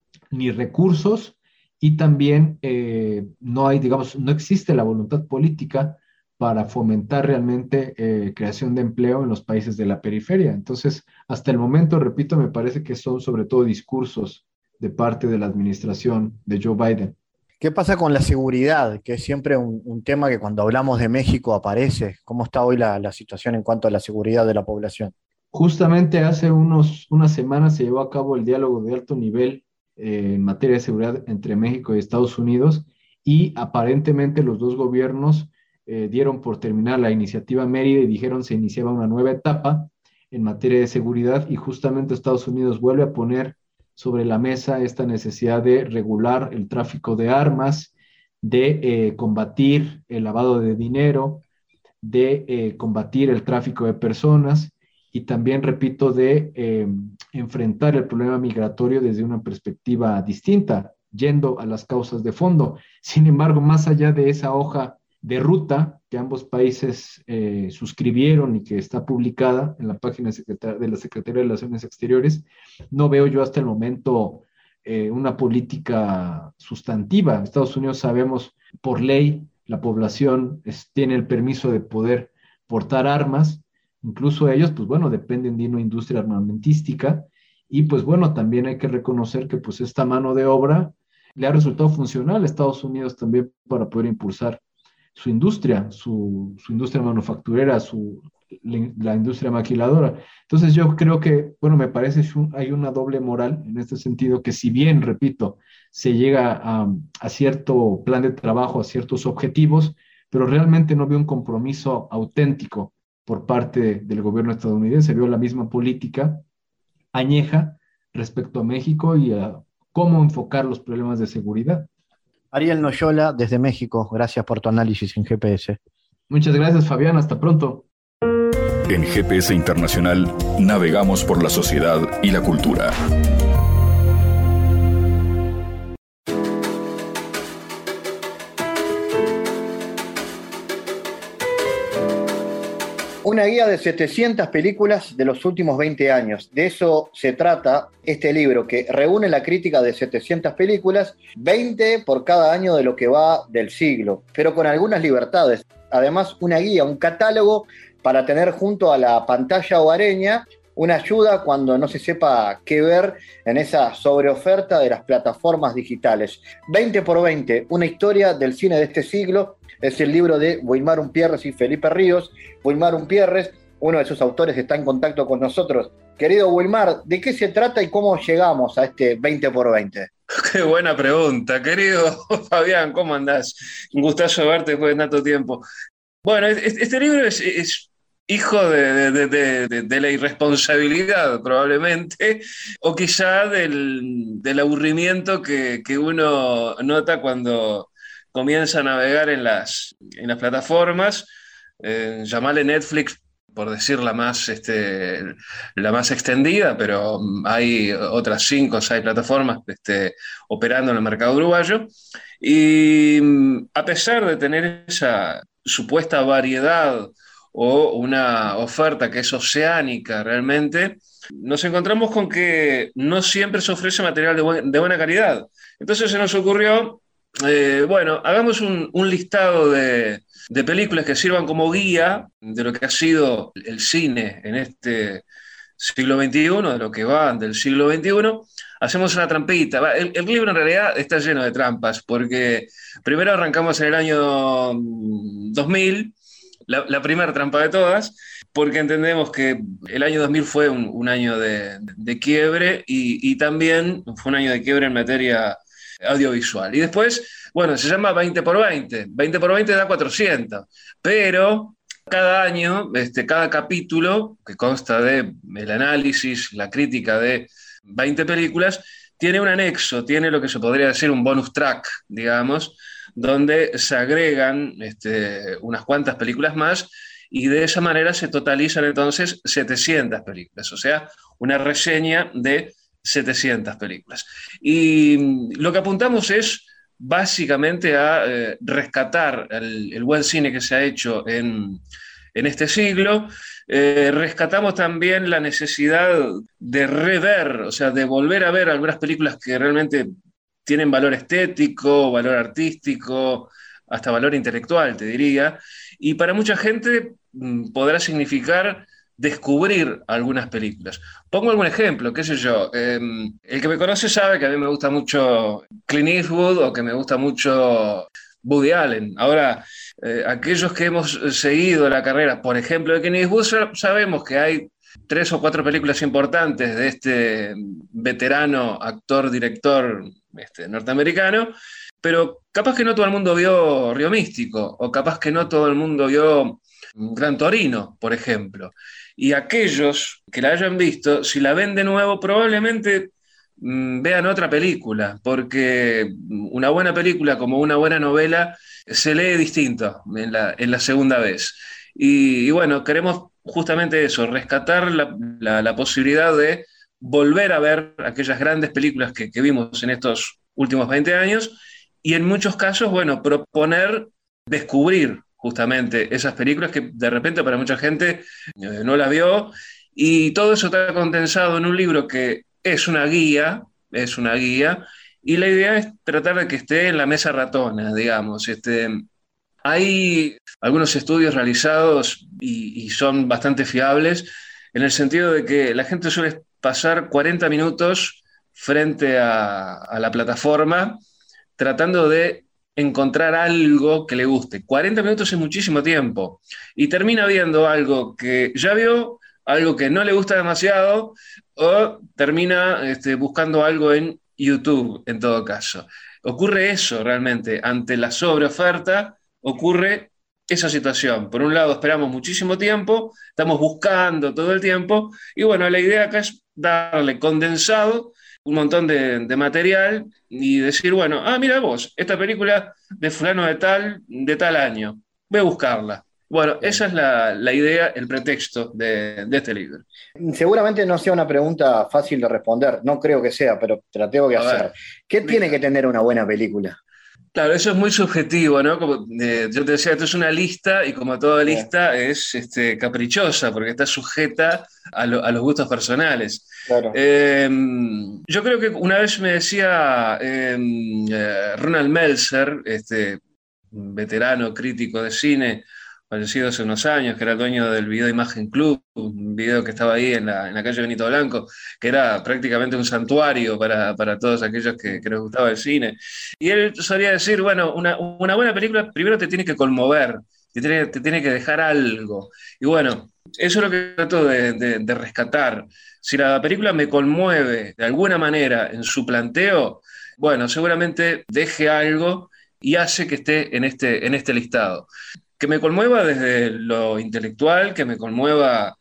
ni recursos, y también eh, no hay, digamos, no existe la voluntad política para fomentar realmente eh, creación de empleo en los países de la periferia. Entonces, hasta el momento, repito, me parece que son sobre todo discursos de parte de la administración de Joe Biden. ¿Qué pasa con la seguridad? Que es siempre un, un tema que cuando hablamos de México aparece. ¿Cómo está hoy la, la situación en cuanto a la seguridad de la población? Justamente hace unos, unas semanas se llevó a cabo el diálogo de alto nivel eh, en materia de seguridad entre México y Estados Unidos, y aparentemente los dos gobiernos eh, dieron por terminar la iniciativa Mérida y dijeron se iniciaba una nueva etapa en materia de seguridad, y justamente Estados Unidos vuelve a poner sobre la mesa esta necesidad de regular el tráfico de armas, de eh, combatir el lavado de dinero, de eh, combatir el tráfico de personas, y también, repito, de eh, enfrentar el problema migratorio desde una perspectiva distinta, yendo a las causas de fondo. Sin embargo, más allá de esa hoja de ruta que ambos países eh, suscribieron y que está publicada en la página de la Secretaría de Relaciones Exteriores, no veo yo hasta el momento eh, una política sustantiva. Estados Unidos, sabemos, por ley, la población es, tiene el permiso de poder portar armas. Incluso ellos, pues bueno, dependen de una industria armamentística, y pues bueno, también hay que reconocer que pues esta mano de obra le ha resultado funcional a Estados Unidos también para poder impulsar su industria, su, su industria manufacturera, su, la industria maquiladora. Entonces yo creo que, bueno, me parece que hay una doble moral en este sentido, que si bien, repito, se llega a, a cierto plan de trabajo, a ciertos objetivos, pero realmente no veo un compromiso auténtico por parte del gobierno estadounidense. Vio la misma política añeja respecto a México y a cómo enfocar los problemas de seguridad. Ariel Noyola, desde México, gracias por tu análisis en G P S. Muchas gracias, Fabián, hasta pronto. En G P S Internacional navegamos por la sociedad y la cultura. Una guía de setecientas películas de los últimos veinte años. De eso se trata este libro, que reúne la crítica de setecientas películas, veinte por cada año de lo que va del siglo, pero con algunas libertades. Además, una guía, un catálogo para tener junto a la pantalla hogareña, una ayuda cuando no se sepa qué ver en esa sobreoferta de las plataformas digitales. veinte por veinte, una historia del cine de este siglo. Es el libro de Wilmar Umpierres y Felipe Ríos. Wilmar Umpierres, uno de sus autores, está en contacto con nosotros. Querido Wilmar, ¿de qué se trata y cómo llegamos a este veinte por veinte? Qué buena pregunta, querido Fabián, ¿cómo andás? Un gustazo verte después de tanto tiempo. Bueno, este libro es, es hijo de, de, de, de, de la irresponsabilidad, probablemente, o quizá del, del aburrimiento que, que uno nota cuando comienza a navegar en las, en las plataformas, eh, llamarle Netflix, por decir la más, este, la más extendida, pero hay otras cinco o seis plataformas este, operando en el mercado uruguayo, y a pesar de tener esa supuesta variedad o una oferta que es oceánica realmente, nos encontramos con que no siempre se ofrece material de, buen, de buena calidad. Entonces se nos ocurrió, eh, bueno, hagamos un, un listado de, de películas que sirvan como guía de lo que ha sido el cine en este siglo veintiuno, de lo que va del siglo veintiuno. Hacemos una trampita. El, el libro en realidad está lleno de trampas, porque primero arrancamos en el año dos mil, la, la primera trampa de todas, porque entendemos que el año dos mil fue un, un año de, de quiebre y, y también fue un año de quiebre en materia audiovisual. Y después, bueno, se llama veinte por veinte. veinte por veinte da cuatrocientos, pero cada año, este, cada capítulo, que consta de el análisis, la crítica de veinte películas, tiene un anexo, tiene lo que se podría decir un bonus track, digamos, donde se agregan este, unas cuantas películas más, y de esa manera se totalizan entonces setecientas películas, o sea, una reseña de setecientas películas. Y lo que apuntamos es básicamente a eh, rescatar el, el buen cine que se ha hecho en, en este siglo. Eh, rescatamos también la necesidad de rever, o sea, de volver a ver algunas películas que realmente tienen valor estético, valor artístico, hasta valor intelectual, te diría, y para mucha gente mm, podrá significar descubrir algunas películas. Pongo algún ejemplo, qué sé yo, eh, el que me conoce sabe que a mí me gusta mucho Clint Eastwood o que me gusta mucho Woody Allen. Ahora, eh, aquellos que hemos seguido la carrera, por ejemplo, de Clint Eastwood, sabemos que hay tres o cuatro películas importantes de este veterano actor, director este, norteamericano, pero capaz que no todo el mundo vio Río Místico, o capaz que no todo el mundo vio Gran Torino, por ejemplo. Y aquellos que la hayan visto, si la ven de nuevo, probablemente mmm, vean otra película, porque una buena película, como una buena novela, se lee distinto en la, en la segunda vez. Y, y bueno, queremos justamente eso, rescatar la, la, la posibilidad de volver a ver aquellas grandes películas que, que vimos en estos últimos veinte años, y en muchos casos, bueno, proponer descubrir justamente esas películas que de repente para mucha gente eh, no las vio, y todo eso está condensado en un libro que es una guía, es una guía, y la idea es tratar de que esté en la mesa ratona, digamos. Este, hay algunos estudios realizados y, y son bastante fiables, en el sentido de que la gente suele pasar cuarenta minutos frente a, a la plataforma tratando de encontrar algo que le guste. cuarenta minutos es muchísimo tiempo, y termina viendo algo que ya vio, algo que no le gusta demasiado, o termina este, buscando algo en YouTube, en todo caso. Ocurre eso realmente, ante la sobreoferta, ocurre esa situación. Por un lado, esperamos muchísimo tiempo, estamos buscando todo el tiempo, y bueno, la idea acá es darle condensado un montón de, de material y decir, bueno, ah, mira vos, esta película de fulano de tal, de tal año, voy a buscarla. Bueno, esa es la, la idea, el pretexto de, de este libro. Seguramente no sea una pregunta fácil de responder, no creo que sea, pero te la tengo que A hacer. ver, ¿Qué tiene que tener una buena película? claro, eso es muy subjetivo, ¿no? Como, eh, yo te decía, esto es una lista y como toda lista es este, caprichosa porque está sujeta a, lo- a los gustos personales. Claro. Eh, yo creo que una vez me decía eh, eh, Ronald Meltzer, este un veterano crítico de cine, fallecido hace unos años, que era dueño del Video Imagen Club, un video que estaba ahí en la, en la calle Benito Blanco, que era prácticamente un santuario para, para todos aquellos que, que les gustaba el cine. Y él solía decir, bueno, una, una buena película primero te tiene que conmover, te tiene, te tiene que dejar algo. Y bueno, eso es lo que trato de, de- de rescatar. Si la película me conmueve de alguna manera en su planteo, bueno, seguramente deje algo y hace que esté en este, en este listado. Que me conmueva desde lo intelectual, que me conmueva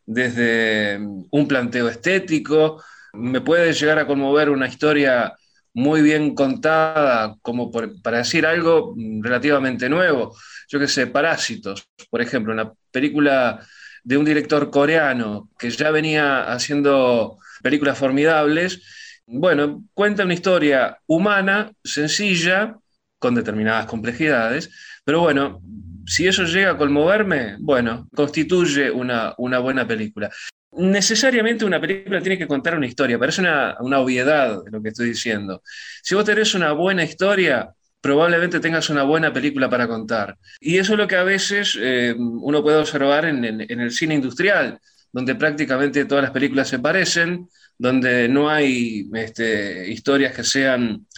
desde mm, un planteo estético, me puede llegar a conmover una historia muy bien contada, como por- para decir algo mm, relativamente nuevo. Yo qué sé, Parásitos, por ejemplo, una película de un director coreano que ya venía haciendo películas formidables. Bueno, cuenta una historia humana, sencilla, con determinadas complejidades, pero bueno, si eso llega a conmoverme, bueno, constituye una, una buena película. Necesariamente una película tiene que contar una historia, parece una, una obviedad lo que estoy diciendo. Si vos tenés una buena historia, probablemente tengas una buena película para contar. Y eso es lo que a veces eh, uno puede observar en, en- en el cine industrial, donde prácticamente todas las películas se parecen, donde no hay este, historias que sean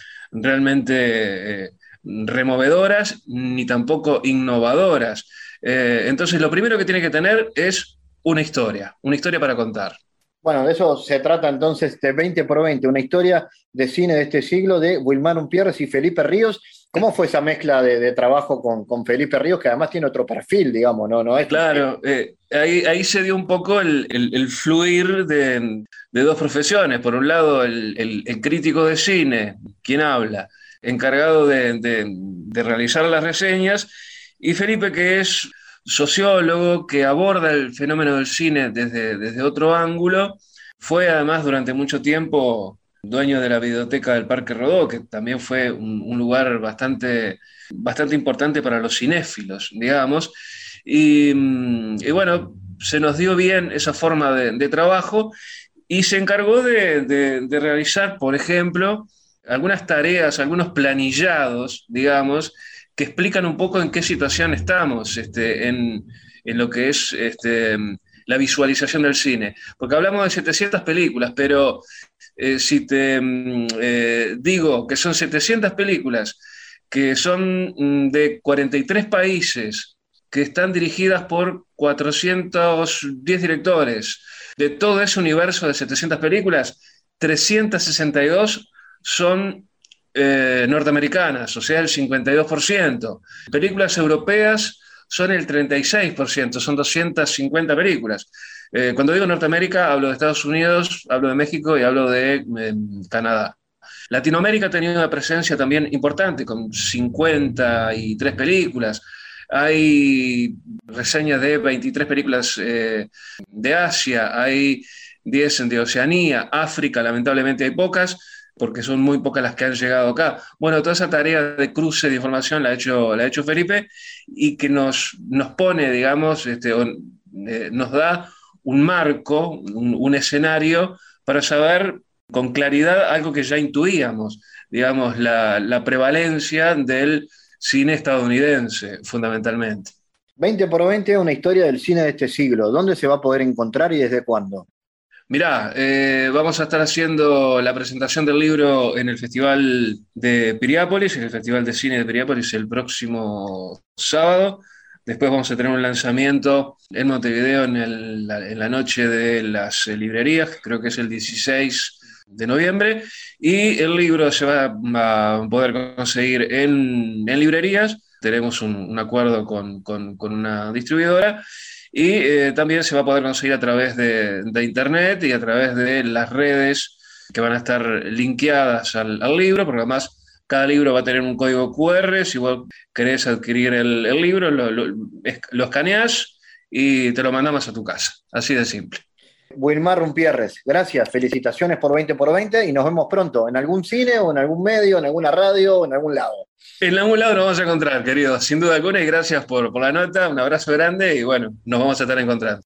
realmente eh, removedoras ni tampoco innovadoras. Eh, entonces, lo primero que tiene que tener es una historia, una historia para contar. Bueno, de eso se trata entonces de veinte por veinte, una historia de cine de este siglo de Wilmar Umpierres y Felipe Ríos. ¿Cómo fue esa mezcla de, de trabajo con, con Felipe Ríos, que además tiene otro perfil, digamos, no, no es... Claro, eh, ahí, ahí se dio un poco el, el- el fluir de, de dos profesiones. Por un lado, el, el- el crítico de cine, quien habla, encargado de, de- de realizar las reseñas, y Felipe, que es sociólogo, que aborda el fenómeno del cine desde, desde otro ángulo. Fue además durante mucho tiempo dueño de la Videoteca del Parque Rodó, que también fue un, un lugar bastante, bastante importante para los cinéfilos, digamos. Y, mm, y bueno, se nos dio bien esa forma de, de trabajo y se encargó de, de- de realizar, por ejemplo, algunas tareas, algunos planillados, digamos, que explican un poco en qué situación estamos este, en, en lo que es este, la visualización del cine. Porque hablamos de setecientas películas, pero eh, si te mm, eh, digo que son setecientas películas, que son mm, de cuarenta y tres países, que están dirigidas por cuatrocientos diez directores, de todo ese universo de setecientas películas, trescientas sesenta y dos son eh, norteamericanas, o sea, el cincuenta y dos por ciento. Películas europeas son el treinta y seis por ciento, son doscientas cincuenta películas. Eh, cuando digo Norteamérica, hablo de Estados Unidos, hablo de México y hablo de eh, Canadá. Latinoamérica ha tenido una presencia también importante, con cincuenta y tres películas. Hay reseñas de veintitrés películas eh, de Asia, hay diez de Oceanía, África, lamentablemente hay pocas, porque son muy pocas las que han llegado acá. Bueno, toda esa tarea de cruce de información la ha hecho, la ha hecho Felipe y que nos, nos pone, digamos, este, on- eh, nos da un marco, un, un escenario para saber con claridad algo que ya intuíamos, digamos, la, la prevalencia del cine estadounidense, fundamentalmente. veinte por veinte, una historia del cine de este siglo. ¿Dónde se va a poder encontrar y desde cuándo? Mirá, eh, vamos a estar haciendo la presentación del libro en el Festival de Piriápolis, en el Festival de Cine de Piriápolis el próximo sábado. Después vamos a tener un lanzamiento en Montevideo en, el- la, en la noche de las eh, librerías, que creo que es el dieciséis de noviembre, y el libro se va a poder conseguir en, en librerías tenemos un, un acuerdo con, con, con una distribuidora. Y eh, también se va a poder conseguir a través de, de internet y a través de las redes que van a estar linkeadas al, al libro, porque además cada libro va a tener un código cu erre. Si vos querés adquirir el, el libro, lo, lo, lo escaneás y te lo mandamos a tu casa. Así de simple. Wilmar Rumpierres, gracias, felicitaciones por veinte por veinte y nos vemos pronto en algún cine o en algún medio, en alguna radio o en algún lado. En algún lado nos vamos a encontrar, querido, sin duda alguna, y gracias por, por la nota, un abrazo grande y bueno, nos vamos a estar encontrando.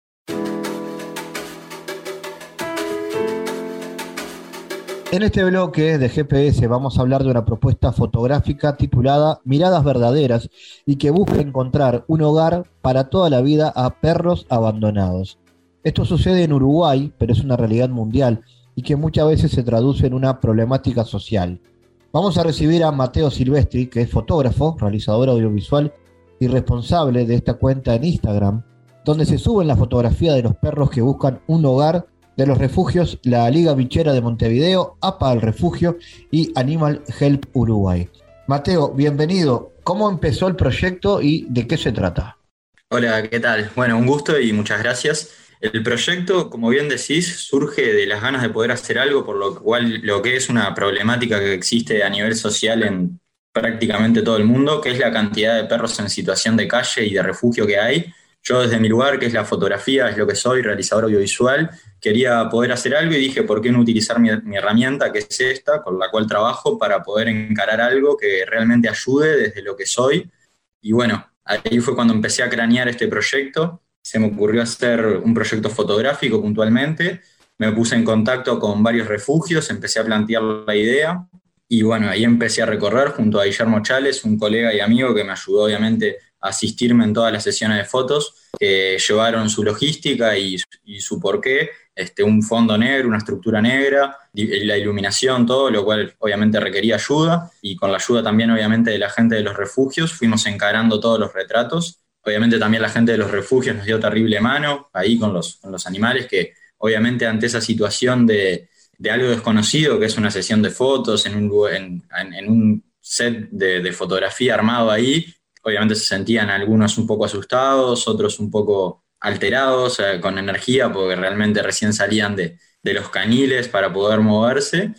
En este bloque de G P S vamos a hablar de una propuesta fotográfica titulada Miradas Verdaderas y que busca encontrar un hogar para toda la vida a perros abandonados. Esto sucede en Uruguay, pero es una realidad mundial y que muchas veces se traduce en una problemática social. Vamos a recibir a Mateo Silvestri, que es fotógrafo, realizador audiovisual y responsable de esta cuenta en Instagram, donde se suben las fotografías de los perros que buscan un hogar de los refugios La Liga Bichera de Montevideo, A P A al Refugio y Animal Help Uruguay. Mateo, bienvenido. ¿Cómo empezó el proyecto y de qué se trata? Hola, ¿qué tal? Bueno, un gusto y muchas gracias. El proyecto, como bien decís, surge de las ganas de poder hacer algo, por lo cual lo que es una problemática que existe a nivel social en prácticamente todo el mundo, que es la cantidad de perros en situación de calle y de refugio que hay. Yo desde mi lugar, que es la fotografía, es lo que soy, realizador audiovisual, quería poder hacer algo y dije, ¿por qué no utilizar mi, mi herramienta, que es esta, con la cual trabajo, para poder encarar algo que realmente ayude desde lo que soy? Y bueno, ahí fue cuando empecé a cranear este proyecto. Se me ocurrió hacer un proyecto fotográfico puntualmente, me puse en contacto con varios refugios, empecé a plantear la idea y bueno, ahí empecé a recorrer junto a Guillermo Chales, un colega y amigo que me ayudó obviamente a asistirme en todas las sesiones de fotos, que llevaron su logística y, y su porqué, este, un fondo negro, una estructura negra, la iluminación, todo, lo cual obviamente requería ayuda y con la ayuda también obviamente de la gente de los refugios fuimos encarando todos los retratos. Obviamente también la gente de los refugios nos dio terrible mano ahí con los, con los animales, que obviamente ante esa situación de, de algo desconocido, que es una sesión de fotos en un, en, en un set de, de fotografía armado ahí, obviamente se sentían algunos un poco asustados, otros un poco alterados, eh, con energía, porque realmente recién salían de, de los caniles para poder moverse.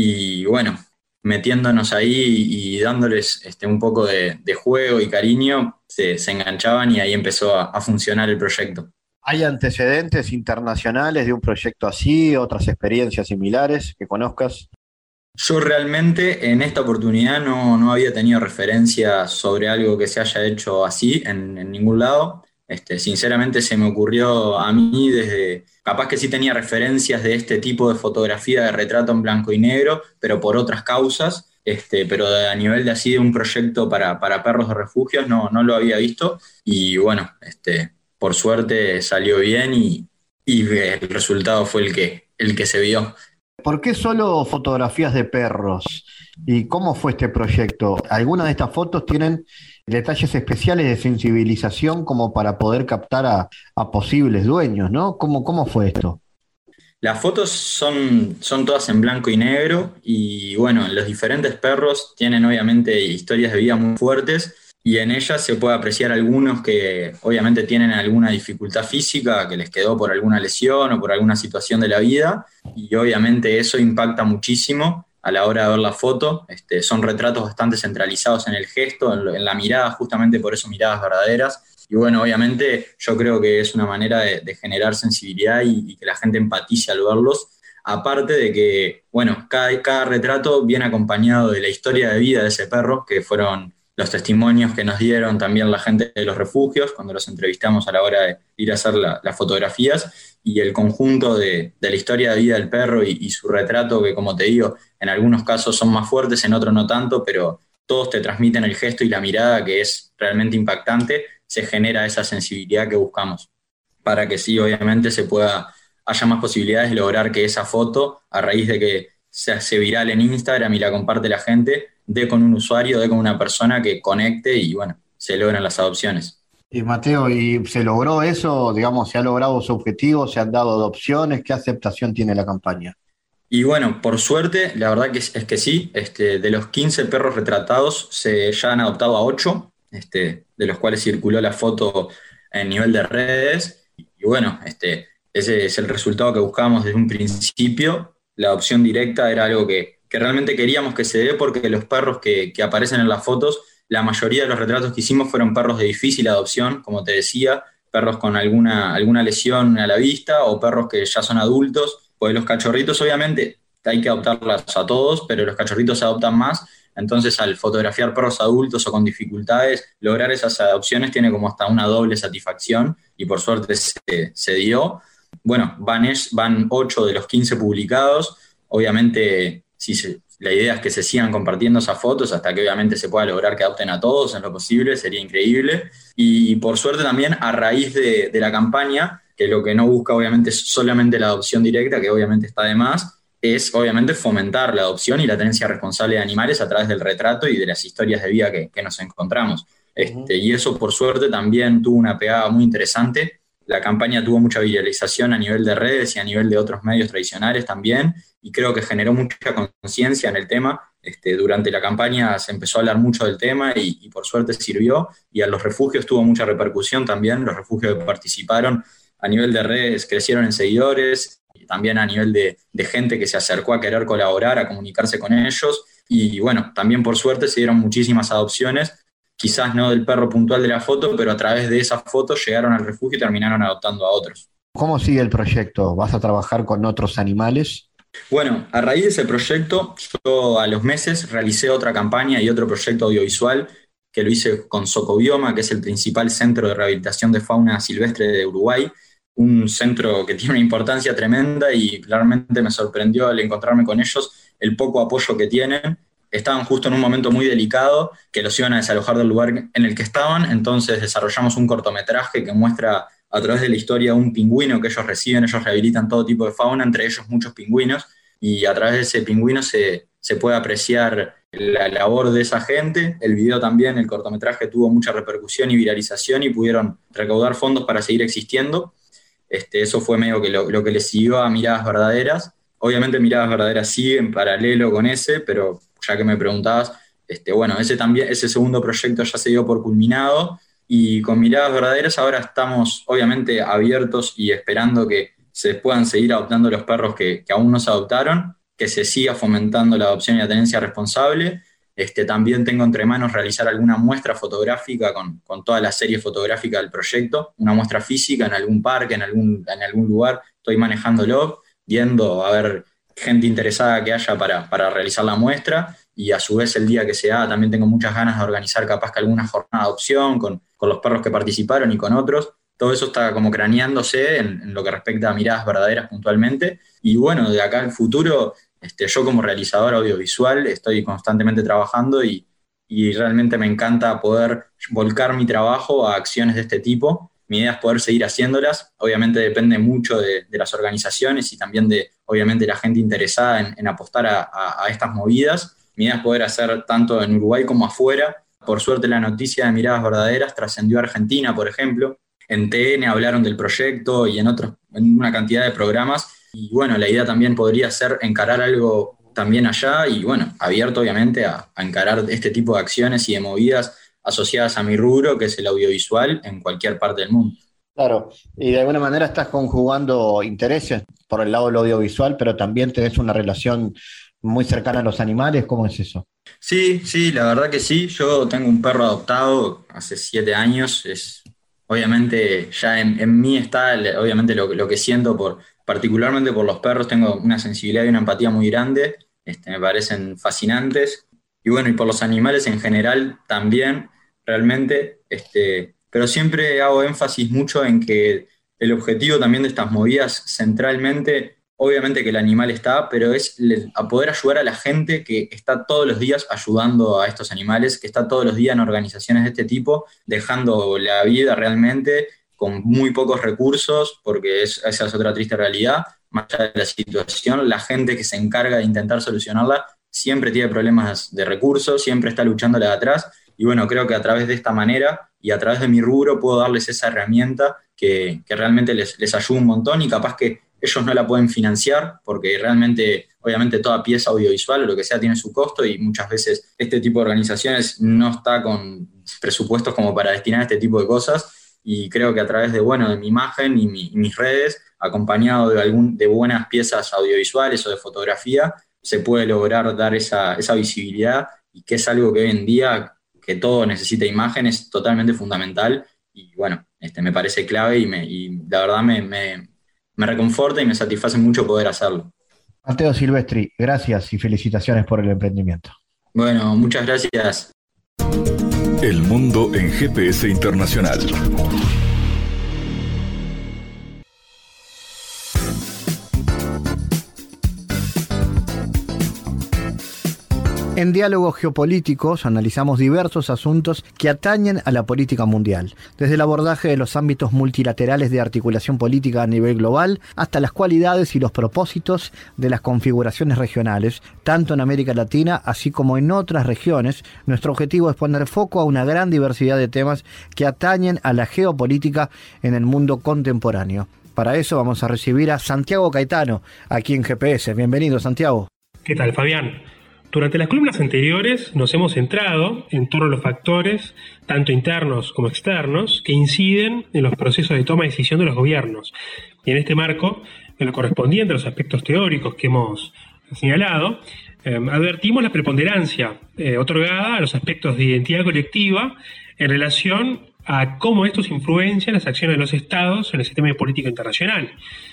Y bueno, metiéndonos ahí y dándoles este, un poco de, de juego y cariño, se, se enganchaban y ahí empezó a, a funcionar el proyecto. ¿Hay antecedentes internacionales de un proyecto así, otras experiencias similares que conozcas? Yo realmente en esta oportunidad no, no había tenido referencia sobre algo que se haya hecho así en, en ningún lado. Este, sinceramente se me ocurrió a mí desde, capaz que sí tenía referencias de este tipo de fotografía de retrato en blanco y negro, pero por otras causas, este, pero a nivel de así de un proyecto para, para perros de refugios no, no lo había visto y bueno, este, por suerte salió bien y, y el resultado fue el que, el que se vio. ¿Por qué solo fotografías de perros? ¿Y cómo fue este proyecto? ¿Algunas de estas fotos tienen detalles especiales de sensibilización como para poder captar a, a posibles dueños, ¿no? ¿Cómo, cómo fue esto? Las fotos son, son todas en blanco y negro y bueno, los diferentes perros tienen obviamente historias de vida muy fuertes y en ellas se puede apreciar algunos que obviamente tienen alguna dificultad física que les quedó por alguna lesión o por alguna situación de la vida y obviamente eso impacta muchísimo a la hora de ver la foto. Este, son retratos bastante centralizados en el gesto, en, lo, en la mirada, justamente por eso miradas verdaderas. Y bueno, obviamente yo creo que es una manera de, de generar sensibilidad y, y que la gente empatice al verlos. Aparte de que, bueno, cada, cada retrato viene acompañado de la historia de vida de ese perro, que fueron los testimonios que nos dieron también la gente de los refugios cuando los entrevistamos a la hora de ir a hacer la, las fotografías, y el conjunto de, de la historia de vida del perro y, y su retrato, que como te digo, en algunos casos son más fuertes, en otros no tanto, pero todos te transmiten el gesto y la mirada que es realmente impactante, se genera esa sensibilidad que buscamos, para que sí, obviamente, se pueda, haya más posibilidades de lograr que esa foto, a raíz de que se hace viral en Instagram y la comparte la gente, dé con un usuario, dé con una persona que conecte y bueno, se logran las adopciones. Y Mateo, ¿y se logró eso? Digamos, ¿se ha logrado su objetivo? ¿Se han dado adopciones? ¿Qué aceptación tiene la campaña? Y bueno, por suerte, la verdad que es, es que sí, este, de los quince perros retratados se ya han adoptado a ocho. este, de los cuales circuló la foto en nivel de redes. Y bueno, este, ese es el resultado que buscábamos desde un principio. La adopción directa era algo que, que realmente queríamos que se dé, porque los perros que, que aparecen en las fotos, la mayoría de los retratos que hicimos fueron perros de difícil adopción, como te decía, perros con alguna, alguna lesión a la vista o perros que ya son adultos, pues los cachorritos obviamente hay que adoptarlas a todos, pero los cachorritos se adoptan más. Entonces, al fotografiar perros adultos o con dificultades, lograr esas adopciones tiene como hasta una doble satisfacción, y por suerte se, se dio. Bueno, van, es, van ocho de los quince publicados. Obviamente, si se, la idea es que se sigan compartiendo esas fotos hasta que obviamente se pueda lograr que adopten a todos en lo posible, sería increíble. Y por suerte también, a raíz de, de la campaña, que lo que no busca obviamente es solamente la adopción directa, que obviamente está de más, es obviamente fomentar la adopción y la tenencia responsable de animales a través del retrato y de las historias de vida que, que nos encontramos. Este, y eso, por suerte, también tuvo una pegada muy interesante. La campaña tuvo mucha viralización a nivel de redes y a nivel de otros medios tradicionales también, y creo que generó mucha conciencia en el tema. Este, durante la campaña se empezó a hablar mucho del tema y, y por suerte sirvió, y a los refugios tuvo mucha repercusión también. Los refugios que participaron a nivel de redes crecieron en seguidores, también a nivel de, de gente que se acercó a querer colaborar, a comunicarse con ellos, y bueno, también por suerte se dieron muchísimas adopciones, quizás no del perro puntual de la foto, pero a través de esa foto llegaron al refugio y terminaron adoptando a otros. ¿Cómo sigue el proyecto? ¿Vas a trabajar con otros animales? Bueno, a raíz de ese proyecto, yo a los meses realicé otra campaña y otro proyecto audiovisual que lo hice con Socobioma, que es el principal centro de rehabilitación de fauna silvestre de Uruguay, un centro que tiene una importancia tremenda, y realmente me sorprendió al encontrarme con ellos el poco apoyo que tienen. Estaban justo en un momento muy delicado, que los iban a desalojar del lugar en el que estaban, entonces desarrollamos un cortometraje que muestra a través de la historia un pingüino que ellos reciben. Ellos rehabilitan todo tipo de fauna, entre ellos muchos pingüinos, y a través de ese pingüino se, se puede apreciar la labor de esa gente. El video también, el cortometraje, tuvo mucha repercusión y viralización, y pudieron recaudar fondos para seguir existiendo. Este, eso fue medio que lo, lo que le siguió a Miradas Verdaderas. Obviamente Miradas Verdaderas sigue en paralelo con ese, pero ya que me preguntabas, este, bueno, ese, también, ese segundo proyecto ya se dio por culminado, y con Miradas Verdaderas ahora estamos obviamente abiertos y esperando que se puedan seguir adoptando los perros que, que aún no se adoptaron, que se siga fomentando la adopción y la tenencia responsable. Este, también tengo entre manos realizar alguna muestra fotográfica con, con toda la serie fotográfica del proyecto, una muestra física en algún parque, en algún, en algún lugar. Estoy manejándolo, viendo a ver gente interesada que haya para, para realizar la muestra, y a su vez el día que se haga también tengo muchas ganas de organizar capaz que alguna jornada de adopción con, con los perros que participaron y con otros. Todo eso está como craneándose en, en lo que respecta a Miradas Verdaderas puntualmente, y bueno, de acá al futuro, Este, yo como realizador audiovisual estoy constantemente trabajando, y, y realmente me encanta poder volcar mi trabajo a acciones de este tipo. Mi idea es poder seguir haciéndolas. Obviamente depende mucho de, de las organizaciones y también de, obviamente, la gente interesada en, en apostar a, a, a estas movidas. Mi idea es poder hacer tanto en Uruguay como afuera. Por suerte la noticia de Miradas Verdaderas trascendió a Argentina, por ejemplo. En T N hablaron del proyecto y en, otros, en una cantidad de programas. Y bueno, la idea también podría ser encarar algo también allá, y bueno, abierto obviamente a, a encarar este tipo de acciones y de movidas asociadas a mi rubro, que es el audiovisual, en cualquier parte del mundo. Claro, y de alguna manera estás conjugando intereses por el lado del audiovisual, pero también tenés una relación muy cercana a los animales. ¿Cómo es eso? Sí, sí, la verdad que sí. Yo tengo un perro adoptado hace siete años. Es, obviamente ya en, en mí está obviamente lo, lo que siento por... particularmente por los perros. Tengo una sensibilidad y una empatía muy grande, este, me parecen fascinantes, y bueno, y por los animales en general también, realmente, este, pero siempre hago énfasis mucho en que el objetivo también de estas movidas, centralmente, obviamente que el animal está, pero es a poder ayudar a la gente que está todos los días ayudando a estos animales, que está todos los días en organizaciones de este tipo, dejando la vida realmente, con muy pocos recursos, porque es, esa es otra triste realidad. Más allá de la situación, la gente que se encarga de intentar solucionarla siempre tiene problemas de recursos, siempre está luchando la de atrás, y bueno, creo que a través de esta manera y a través de mi rubro puedo darles esa herramienta que, que realmente les, les ayuda un montón, y capaz que ellos no la pueden financiar porque realmente, obviamente toda pieza audiovisual o lo que sea tiene su costo y muchas veces este tipo de organizaciones no está con presupuestos como para destinar a este tipo de cosas y creo que a través de, bueno, de mi imagen y, mi, y mis redes, acompañado de, algún, de buenas piezas audiovisuales o de fotografía, se puede lograr dar esa, esa visibilidad y que es algo que hoy en día, que todo necesita imagen, es totalmente fundamental y bueno, este, me parece clave y, me, y la verdad me... me Me reconforta y me satisface mucho poder hacerlo. Mateo Silvestri, gracias y felicitaciones por el emprendimiento. Bueno, muchas gracias. El mundo en G P S Internacional. En Diálogos Geopolíticos analizamos diversos asuntos que atañen a la política mundial, desde el abordaje de los ámbitos multilaterales de articulación política a nivel global hasta las cualidades y los propósitos de las configuraciones regionales, tanto en América Latina así como en otras regiones. Nuestro objetivo es poner foco a una gran diversidad de temas que atañen a la geopolítica en el mundo contemporáneo. Para eso vamos a recibir a Santiago Caetano, aquí en G P S. Bienvenido, Santiago. ¿Qué tal, Fabián? Durante las columnas anteriores nos hemos centrado en torno a los factores, tanto internos como externos, que inciden en los procesos de toma de decisión de los gobiernos. Y en este marco, en lo correspondiente a los aspectos teóricos que hemos señalado, eh, advertimos la preponderancia eh, otorgada a los aspectos de identidad colectiva en relación a cómo estos influencian las acciones de los estados en el sistema de política internacional.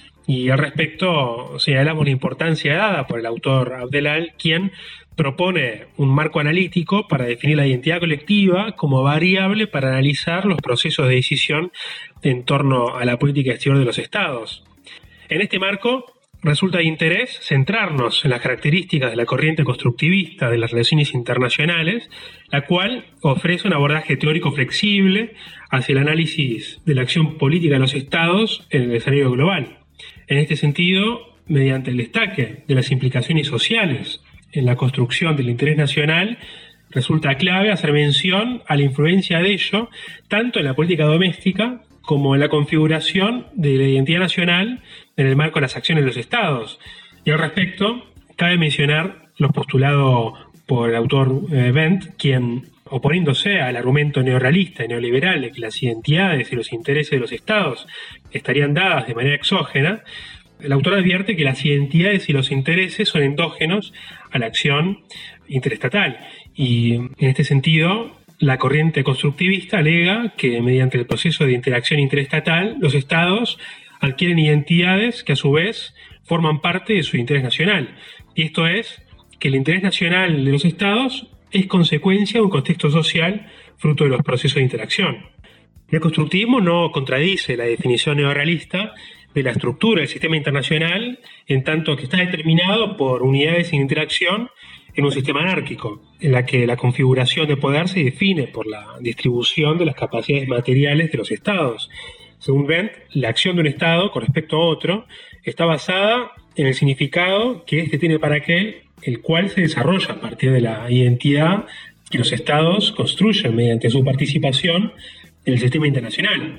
Y al respecto señalamos la importancia dada por el autor Abdelal, quien propone un marco analítico para definir la identidad colectiva como variable para analizar los procesos de decisión en torno a la política exterior de los estados. En este marco resulta de interés centrarnos en las características de la corriente constructivista de las relaciones internacionales, la cual ofrece un abordaje teórico flexible hacia el análisis de la acción política de los estados en el escenario global. En este sentido, mediante el destaque de las implicaciones sociales en la construcción del interés nacional, resulta clave hacer mención a la influencia de ello tanto en la política doméstica como en la configuración de la identidad nacional en el marco de las acciones de los estados. Y al respecto, cabe mencionar los postulados por el autor eh, Bent, quien, oponiéndose al argumento neorrealista y neoliberal de que las identidades y los intereses de los estados estarían dadas de manera exógena, el autor advierte que las identidades y los intereses son endógenos a la acción interestatal. Y en este sentido, la corriente constructivista alega que mediante el proceso de interacción interestatal, los estados adquieren identidades que a su vez forman parte de su interés nacional. Y esto es que el interés nacional de los estados es consecuencia de un contexto social fruto de los procesos de interacción. El constructivismo no contradice la definición neorrealista de la estructura del sistema internacional, en tanto que está determinado por unidades en interacción en un sistema anárquico, en la que la configuración de poder se define por la distribución de las capacidades materiales de los estados. Según Bent, la acción de un estado con respecto a otro está basada en el significado que éste tiene para aquel, el cual se desarrolla a partir de la identidad que los estados construyen mediante su participación en el sistema internacional.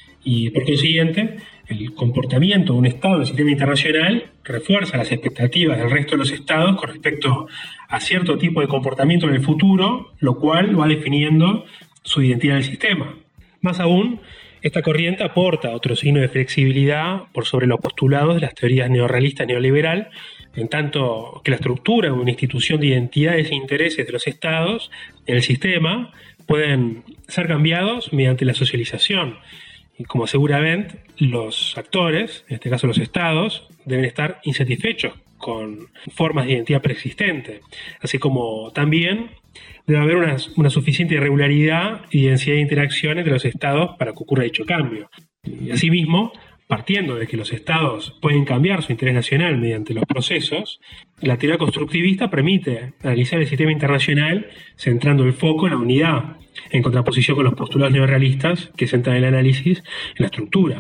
Y por consiguiente, el comportamiento de un estado en el sistema internacional refuerza las expectativas del resto de los estados con respecto a cierto tipo de comportamiento en el futuro, lo cual va definiendo su identidad del sistema. Más aún, esta corriente aporta otro signo de flexibilidad por sobre los postulados de las teorías neorrealistas neoliberal, en tanto que la estructura de una institución de identidades e intereses de los estados en el sistema pueden ser cambiados mediante la socialización. Y como asegura Bent, los actores, en este caso los estados, deben estar insatisfechos con formas de identidad preexistente, así como también debe haber una, una suficiente irregularidad y densidad de interacción entre los estados para que ocurra dicho cambio. Y asimismo, partiendo de que los estados pueden cambiar su interés nacional mediante los procesos, la teoría constructivista permite analizar el sistema internacional centrando el foco en la unidad, en contraposición con los postulados neorrealistas que centran el análisis en la estructura.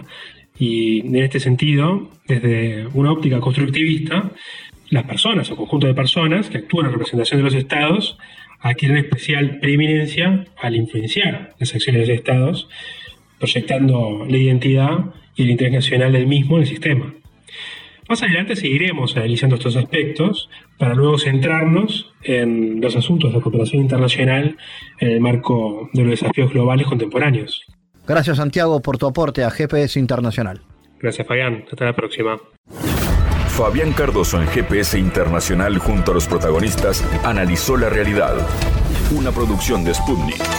Y en este sentido, desde una óptica constructivista, las personas o conjunto de personas que actúan en representación de los estados adquieren especial preeminencia al influenciar las acciones de los estados, proyectando la identidad y el interés nacional del mismo en el sistema. Más adelante seguiremos analizando estos aspectos para luego centrarnos en los asuntos de cooperación internacional en el marco de los desafíos globales contemporáneos. Gracias, Santiago, por tu aporte a G P S Internacional. Gracias, Fabián. Hasta la próxima. Fabián Cardoso en G P S Internacional junto a los protagonistas analizó la realidad. Una producción de Sputnik.